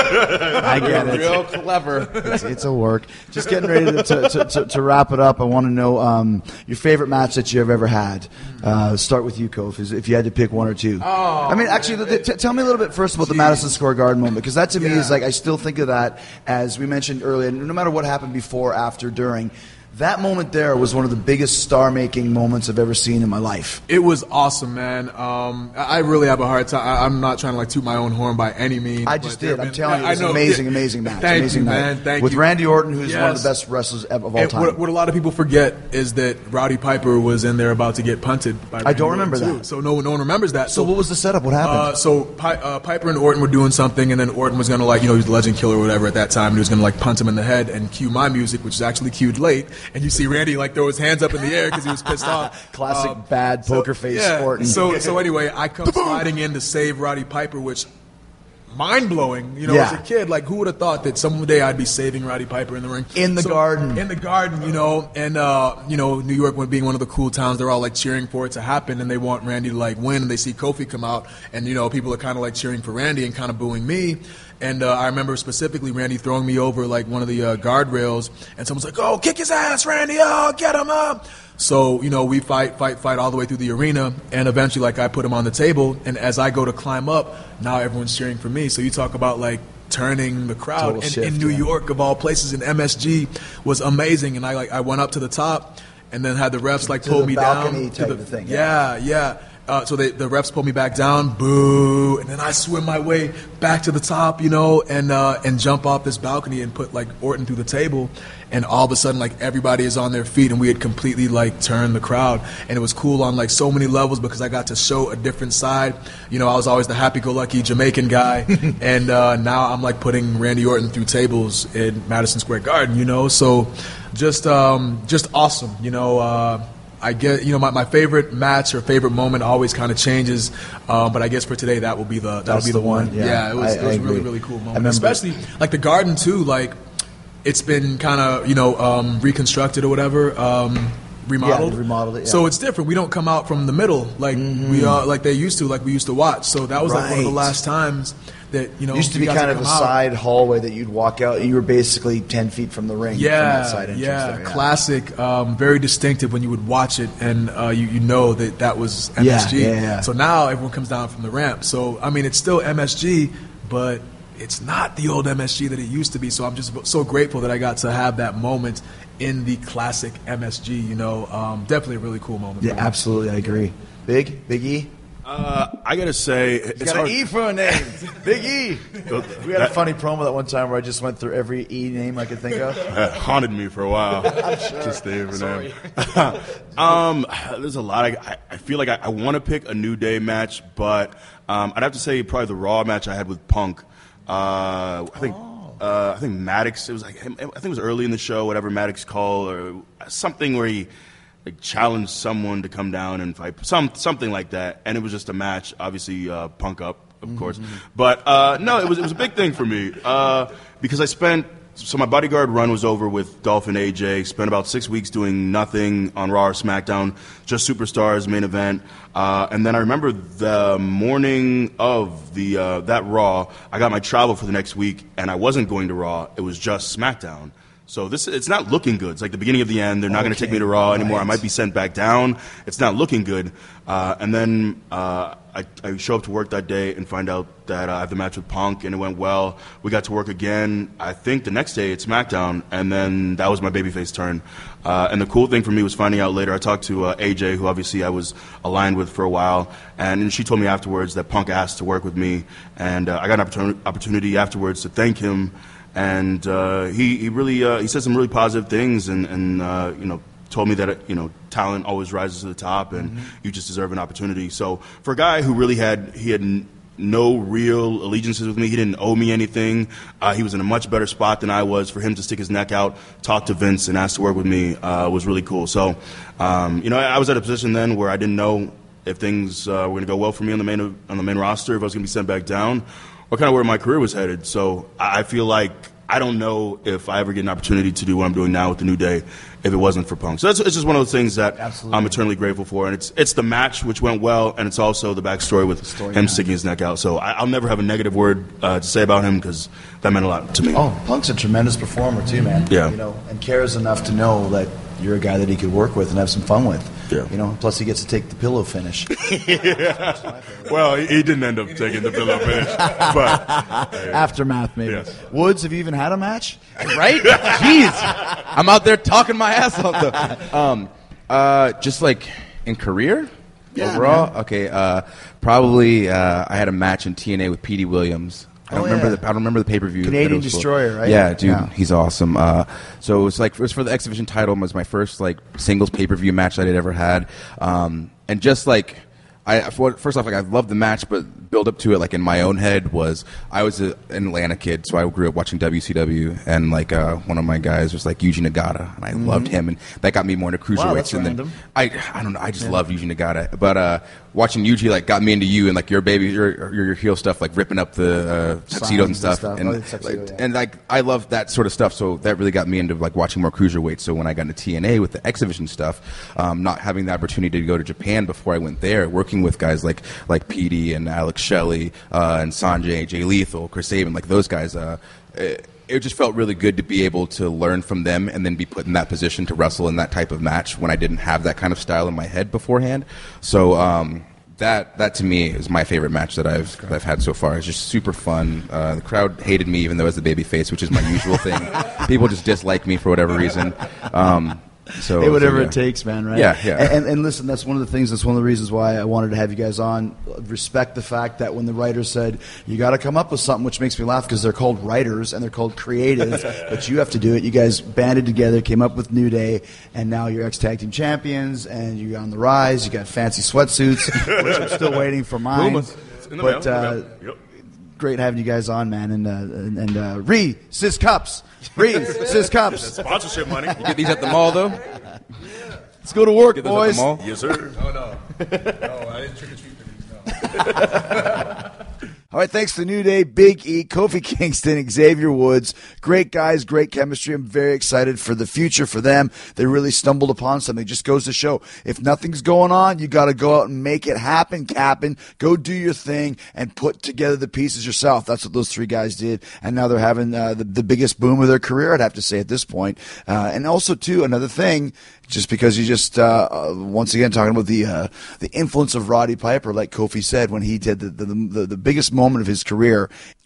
I get it. Real clever. It's, it's a work. Just getting ready to, to, to, to, to wrap it up. I want to know um, your favorite match that you've ever had. Uh, start with you, Kof, if you had to pick one or two. Oh, I mean, actually, t- t- tell me a little bit first about the Madison Square Garden moment, because that to me Yeah. is like, I still think of that, as we mentioned earlier, no matter what happened before, after, during. That moment there was one of the biggest star-making moments I've ever seen in my life. It was awesome, man. Um, I I really have a hard time. I, I'm not trying to like toot my own horn by any means. I just but there did. have I'm been- telling you, it was I know. an amazing, amazing match. Thank amazing you, night. man. Thank With you. Randy Orton, who's one of Yes. the best wrestlers of of all And time. what, what a lot of people forget is that Rowdy Piper was in there about to get punted by Randy I don't Orton, remember too. that. So no, no one remembers that. so what was the setup? What happened? Uh, so Pi- uh, Piper and Orton were doing something, and then Orton was gonna like, you know, he was the Legend Killer or whatever at that time. And he was gonna like punt him in the head and cue my music, which is actually cued late. And you see Randy like throw his hands up in the air because he was pissed off. Classic Um, bad so- poker face yeah, Orton. So so anyway, I come sliding in to save Roddy Piper, which mind blowing. You know, Yeah. as a kid, like who would have thought that someday I'd be saving Roddy Piper in the ring In the So- Garden. in the Garden, you know, and uh, you know, New York being one of the cool towns, they're all like cheering for it to happen, and they want Randy to like win, and they see Kofi come out, and you know, people are kind of like cheering for Randy and kind of booing me. And uh, I remember specifically Randy throwing me over like one of the uh, guardrails, and someone's like, "Oh, kick his ass, Randy! Oh, get him up!" So you know, we fight, fight, fight all the way through the arena, and eventually, like, I put him on the table, and as I go to climb up, now everyone's cheering for me. So you talk about like turning the crowd Total in, shift, in New yeah. York of all places, in M S G was amazing, and I like I went up to the top, and then had the refs like To pull the me balcony down type to the of thing, yeah, yeah. Uh, so they, the refs pulled me back down, boo, and then I swim my way back to the top, you know, and uh, and jump off this balcony and put like Orton through the table, and all of a sudden like everybody is on their feet, and we had completely like turned the crowd, and it was cool on like so many levels because I got to show a different side. You know, I was always the happy-go-lucky Jamaican guy, and uh, now I'm like putting Randy Orton through tables in Madison Square Garden, you know, so just um, just awesome, you know. Uh, I get, you know, my, my favorite match or favorite moment always kind of changes, um, but I guess for today that will be the that will That's be the, the one. one, yeah. it was, I- it was I a really agree. really cool I moment, remember- especially like the Garden too. Like it's been kind of you know um, reconstructed or whatever. Um, Remodeled, Yeah, remodeled it, yeah. So it's different. We don't come out from the middle like we are, like they used to, like we used to watch. So that was like one of the Right. last times that you know It used to we be got kind of a come out. side hallway that you'd walk out, and you were basically ten feet from the ring. Yeah, from that side entrance yeah, there, yeah. classic, um, very distinctive when you would watch it, and uh, you you know that that was M S G. Yeah, yeah, yeah. So now everyone comes down from the ramp. So I mean, it's still M S G, but it's not the old M S G that it used to be. So I'm just so grateful that I got to have that moment in the classic M S G. You know, um, definitely a really cool moment. Yeah, absolutely, I agree. Big, Big E. Uh, I gotta say, He's it's got hard. an E for a name. Big E. We had a funny promo that one time where I just went through every E name I could think of. It haunted me for a while. sure. Just the name. um, there's a lot. I, I feel like I, I want to pick a New Day match, but um, I'd have to say probably the Raw match I had with Punk. Uh, I think. Uh, I think Maddox. It was like I think it was early in the show. Whatever Maddox called or something where he like challenged someone to come down and fight, some something like that. And it was just a match. Obviously, uh, Punk up, of mm-hmm. course. But uh, no, it was it was a big thing for me uh, because I spent. So my Bodyguard run was over with Dolph and A J. Spent about six weeks doing nothing on Raw or SmackDown, just Superstars main event. Uh, and then I remember the morning of the uh, that Raw, I got my travel for the next week, and I wasn't going to Raw. It was just SmackDown. So this it's not looking good. It's like the beginning of the end. They're not okay. going to take me to Raw anymore. Right. I might be sent back down. It's not looking good. Uh, and then uh, I, I show up to work that day and find out that uh, I have the match with Punk, and it went well. We got to work again. I think the next day it's SmackDown, and then that was my babyface turn. Uh, and the cool thing for me was finding out later. I talked to uh, A J, who obviously I was aligned with for a while, and she told me afterwards that Punk asked to work with me, and uh, I got an opportunity, opportunity afterwards to thank him. And uh, he he really uh, he said some really positive things, and and uh, you know told me that you know talent always rises to the top, and mm-hmm. you just deserve an opportunity. So for a guy who really had he had n- no real allegiances with me, he didn't owe me anything. Uh, he was in a much better spot than I was. For him to stick his neck out, talk to Vince, and ask to work with me uh, was really cool. So um, you know I, I was at a position then where I didn't know if things uh, were going to go well for me on the main on the main roster, if I was going to be sent back down, or kind of where my career was headed. So I feel like I don't know if I ever get an opportunity to do what I'm doing now with the New Day if it wasn't for Punk. So that's, it's just one of those things that Absolutely. I'm eternally grateful for. And it's it's the match, which went well, and it's also the backstory with him match. sticking his neck out. So I, I'll never have a negative word uh, to say about him because that meant a lot to me. Oh, Punk's a tremendous performer too, man. Yeah. You know, and cares enough to know that you're a guy that he could work with and have some fun with. Yeah. You know, plus he gets to take the pillow finish. yeah. Well, he, he didn't end up taking the pillow finish. But hey. Aftermath, maybe. Yes. Woods, have you even had a match? Right? Jeez. I'm out there talking my ass off. Though. Um, uh, just like in career? Yeah, overall? man. Okay. Uh, probably uh, I had a match in T N A with Petey Williams. I don't oh, remember yeah. the I don't remember the pay per view. Canadian Destroyer, right? Yeah, dude, yeah. he's awesome. Uh, so it was like it was for the X Division title. It was my first like singles pay per view match that I'd ever had, um, and just like I first off, like I loved the match, but build up to it, like in my own head, was I was a, an Atlanta kid, so I grew up watching W C W, and like uh, one of my guys was like Yuji Nagata, and I mm-hmm. loved him, and that got me more into cruiserweights. Wow, that's and random. then I I don't know, I just yeah. love Yuji Nagata, but uh, watching Yuji like got me into you and like your baby, your your, your heel stuff, like ripping up the uh, tuxedos and stuff, and, stuff. And, oh, tuxedo, like, yeah. and like I love that sort of stuff, so that really got me into like watching more cruiserweights. So when I got into T N A with the X Division stuff, um, not having the opportunity to go to Japan before I went there, working with guys like like Petey and Alex Shelley uh, and Sanjay, Jay Lethal, Chris Sabin, like those guys. Uh, it, it just felt really good to be able to learn from them and then be put in that position to wrestle in that type of match when I didn't have that kind of style in my head beforehand. So um, that that to me is my favorite match that I've that I've had so far. It's just super fun. Uh, the crowd hated me even though I was the baby face, which is my usual thing. People just dislike me for whatever reason. Um, So, hey, whatever so, yeah. it takes, man, right? Yeah, yeah. And, and listen, that's one of the things, that's one of the reasons why I wanted to have you guys on. Respect the fact that when the writers said, you got to come up with something, which makes me laugh because they're called writers and they're called creative, but you have to do it. You guys banded together, came up with New Day, and now you're ex-tag team champions, and you're on the rise. You got fancy sweatsuits, which I'm still waiting for mine. But uh, yep. Great having you guys on, man. And, uh, and, and uh, Reese's Cups. Reese's Cups. Sponsorship money. You get these at the mall, though? Let's go to work, get boys. At the mall? Yes, sir. Oh, no. No, I didn't trick or treat for these, no. All right, thanks to New Day, Big E, Kofi Kingston, Xavier Woods. Great guys, great chemistry. I'm very excited for the future for them. They really stumbled upon something. It just goes to show, if nothing's going on, you got to go out and make it happen, Captain. Go do your thing and put together the pieces yourself. That's what those three guys did, and now they're having uh, the, the biggest boom of their career, I'd have to say, at this point. Uh, and also, too, another thing, just because you just, uh, uh, once again, talking about the uh, the influence of Roddy Piper, like Kofi said, when he did the, the, the, the biggest moment of his career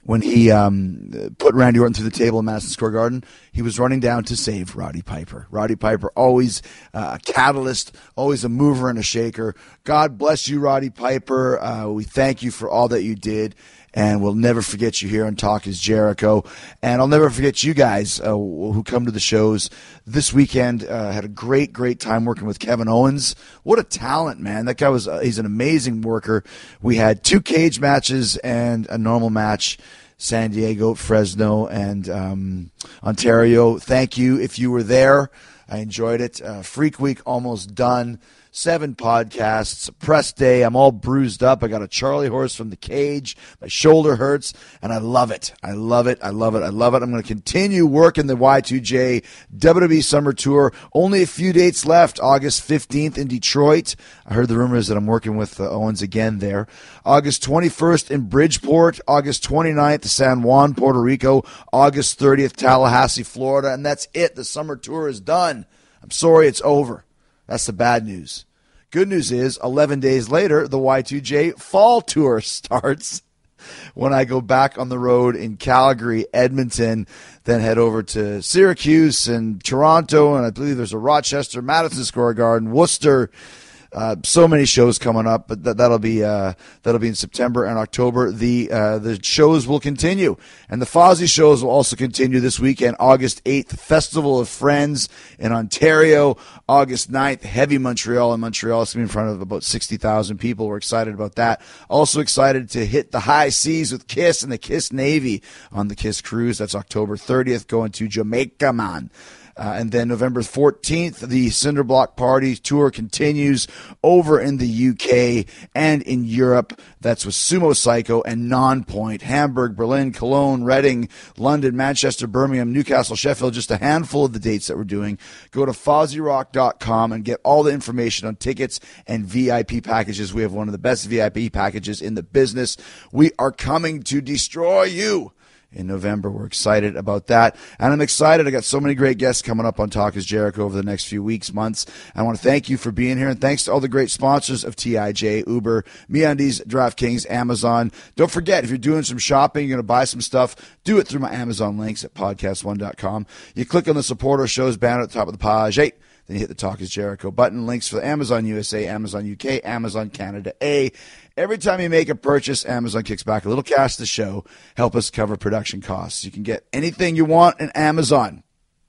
when he um, put Randy Orton through the table in Madison Square Garden, he was running down to save Roddy Piper. Roddy Piper, always uh, a catalyst, always a mover and a shaker. God bless you, Roddy Piper. Uh, we thank you for all that you did. And we'll never forget you here on Talk is Jericho. And I'll never forget you guys uh, who come to the shows. This weekend, uh, had a great, great time working with Kevin Owens. What a talent, man. That guy was, uh, he's an amazing worker. We had two cage matches and a normal match. San Diego, Fresno, and um, Ontario. Thank you if you were there. I enjoyed it. Uh, Freak Week almost done. Seven podcasts, press day. I'm all bruised up. I got a Charlie horse from the cage. My shoulder hurts, and I love it. I love it. I love it. I love it. I'm going to continue working the Y two J W W E Summer Tour. Only a few dates left. August fifteenth in Detroit. I heard the rumors that I'm working with uh, Owens again there. August twenty-first in Bridgeport. August twenty-ninth, San Juan, Puerto Rico. August thirtieth, Tallahassee, Florida. And that's it. The summer tour is done. I'm sorry it's over. That's the bad news. Good news is, eleven days later, the Y two J Fall Tour starts when I go back on the road in Calgary, Edmonton, then head over to Syracuse and Toronto, and I believe there's a Rochester, Madison Square Garden, Worcester. Uh, so many shows coming up, but th- that'll be uh, that'll be in September and October. The uh, the shows will continue, and the Fozzy shows will also continue this weekend. August eighth, Festival of Friends in Ontario. August ninth, Heavy Montreal in Montreal. It's going to be in front of about sixty thousand people. We're excited about that. Also excited to hit the high seas with Kiss and the Kiss Navy on the Kiss Cruise. That's October thirtieth, going to Jamaica, man. Uh, and then November fourteenth, the Cinderblock Party tour continues over in the U K and in Europe. That's with Sumo Psycho and Nonpoint, Hamburg, Berlin, Cologne, Reading, London, Manchester, Birmingham, Newcastle, Sheffield, just a handful of the dates that we're doing. Go to fozzy rock dot com and get all the information on tickets and V I P packages. We have one of the best V I P packages in the business. We are coming to destroy you in November. We're excited about that. And I'm excited. I got so many great guests coming up on Talk is Jericho over the next few weeks, months. I want to thank you for being here. And thanks to all the great sponsors of T I J, Uber, MeUndies, DraftKings, Amazon. Don't forget, if you're doing some shopping, you're going to buy some stuff, do it through my Amazon links at podcast one dot com. You click on the Support Our Shows banner at the top of the page. Hey, then you hit the Talk is Jericho button. Links for Amazon U S A, Amazon U K, Amazon Canada A. Every time you make a purchase, Amazon kicks back a little cash to the show, help us cover production costs. You can get anything you want in Amazon.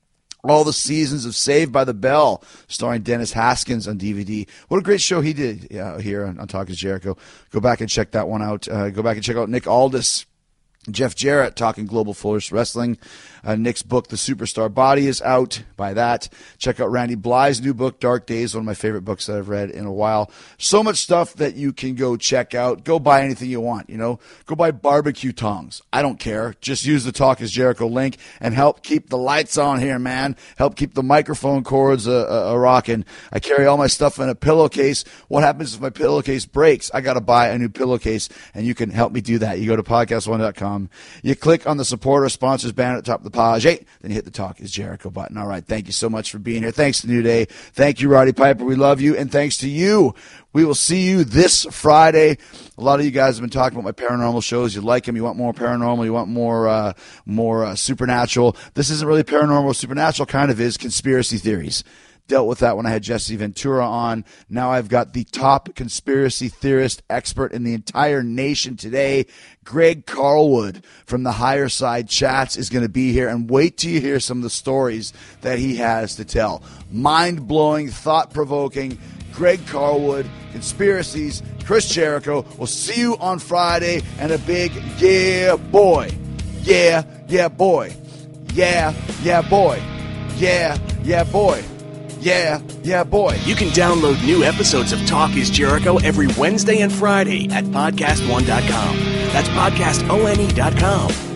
All the seasons of Saved by the Bell, starring Dennis Haskins on D V D. What a great show he did uh, here on, on Talk is Jericho. Go back and check that one out. Uh, go back and check out Nick Aldis, Jeff Jarrett talking Global Force Wrestling. Uh, Nick's book, The Superstar Body, is out. Buy that. Check out Randy Bly's new book, Dark Days, one of my favorite books that I've read in a while. So much stuff that you can go check out. Go buy anything you want, you know. Go buy barbecue tongs. I don't care. Just use the Talk is Jericho link and help keep the lights on here, man. Help keep the microphone cords uh, uh, rocking. I carry all my stuff in a pillowcase. What happens if my pillowcase breaks? I got to buy a new pillowcase, and you can help me do that. You go to podcast one dot com. You click on the Support Our Sponsors banner at the top of the page, then you hit the Talk is Jericho button. All right, thank you so much for being here. Thanks to New Day. Thank you, Roddy Piper. We love you, and thanks to you. We will see you this Friday. A lot of you guys have been talking about my paranormal shows. You like them. You want more paranormal. You want more uh, more uh, supernatural. This isn't really paranormal. Supernatural kind of is conspiracy theories. Dealt with that when I had Jesse Ventura on. Now I've got the top conspiracy theorist expert in the entire nation today. Greg Carlwood from the Higher Side Chats is going to be here, and wait till you hear some of the stories that he has to tell. Mind-blowing, thought-provoking. Greg Carlwood, Conspiracies, Chris Jericho. We'll see you on Friday, and a big yeah, boy. Yeah, yeah, boy. Yeah, yeah, boy. Yeah, yeah, boy. Yeah, yeah, boy. You can download new episodes of Talk is Jericho every Wednesday and Friday at podcast one dot com. That's podcast one dot com.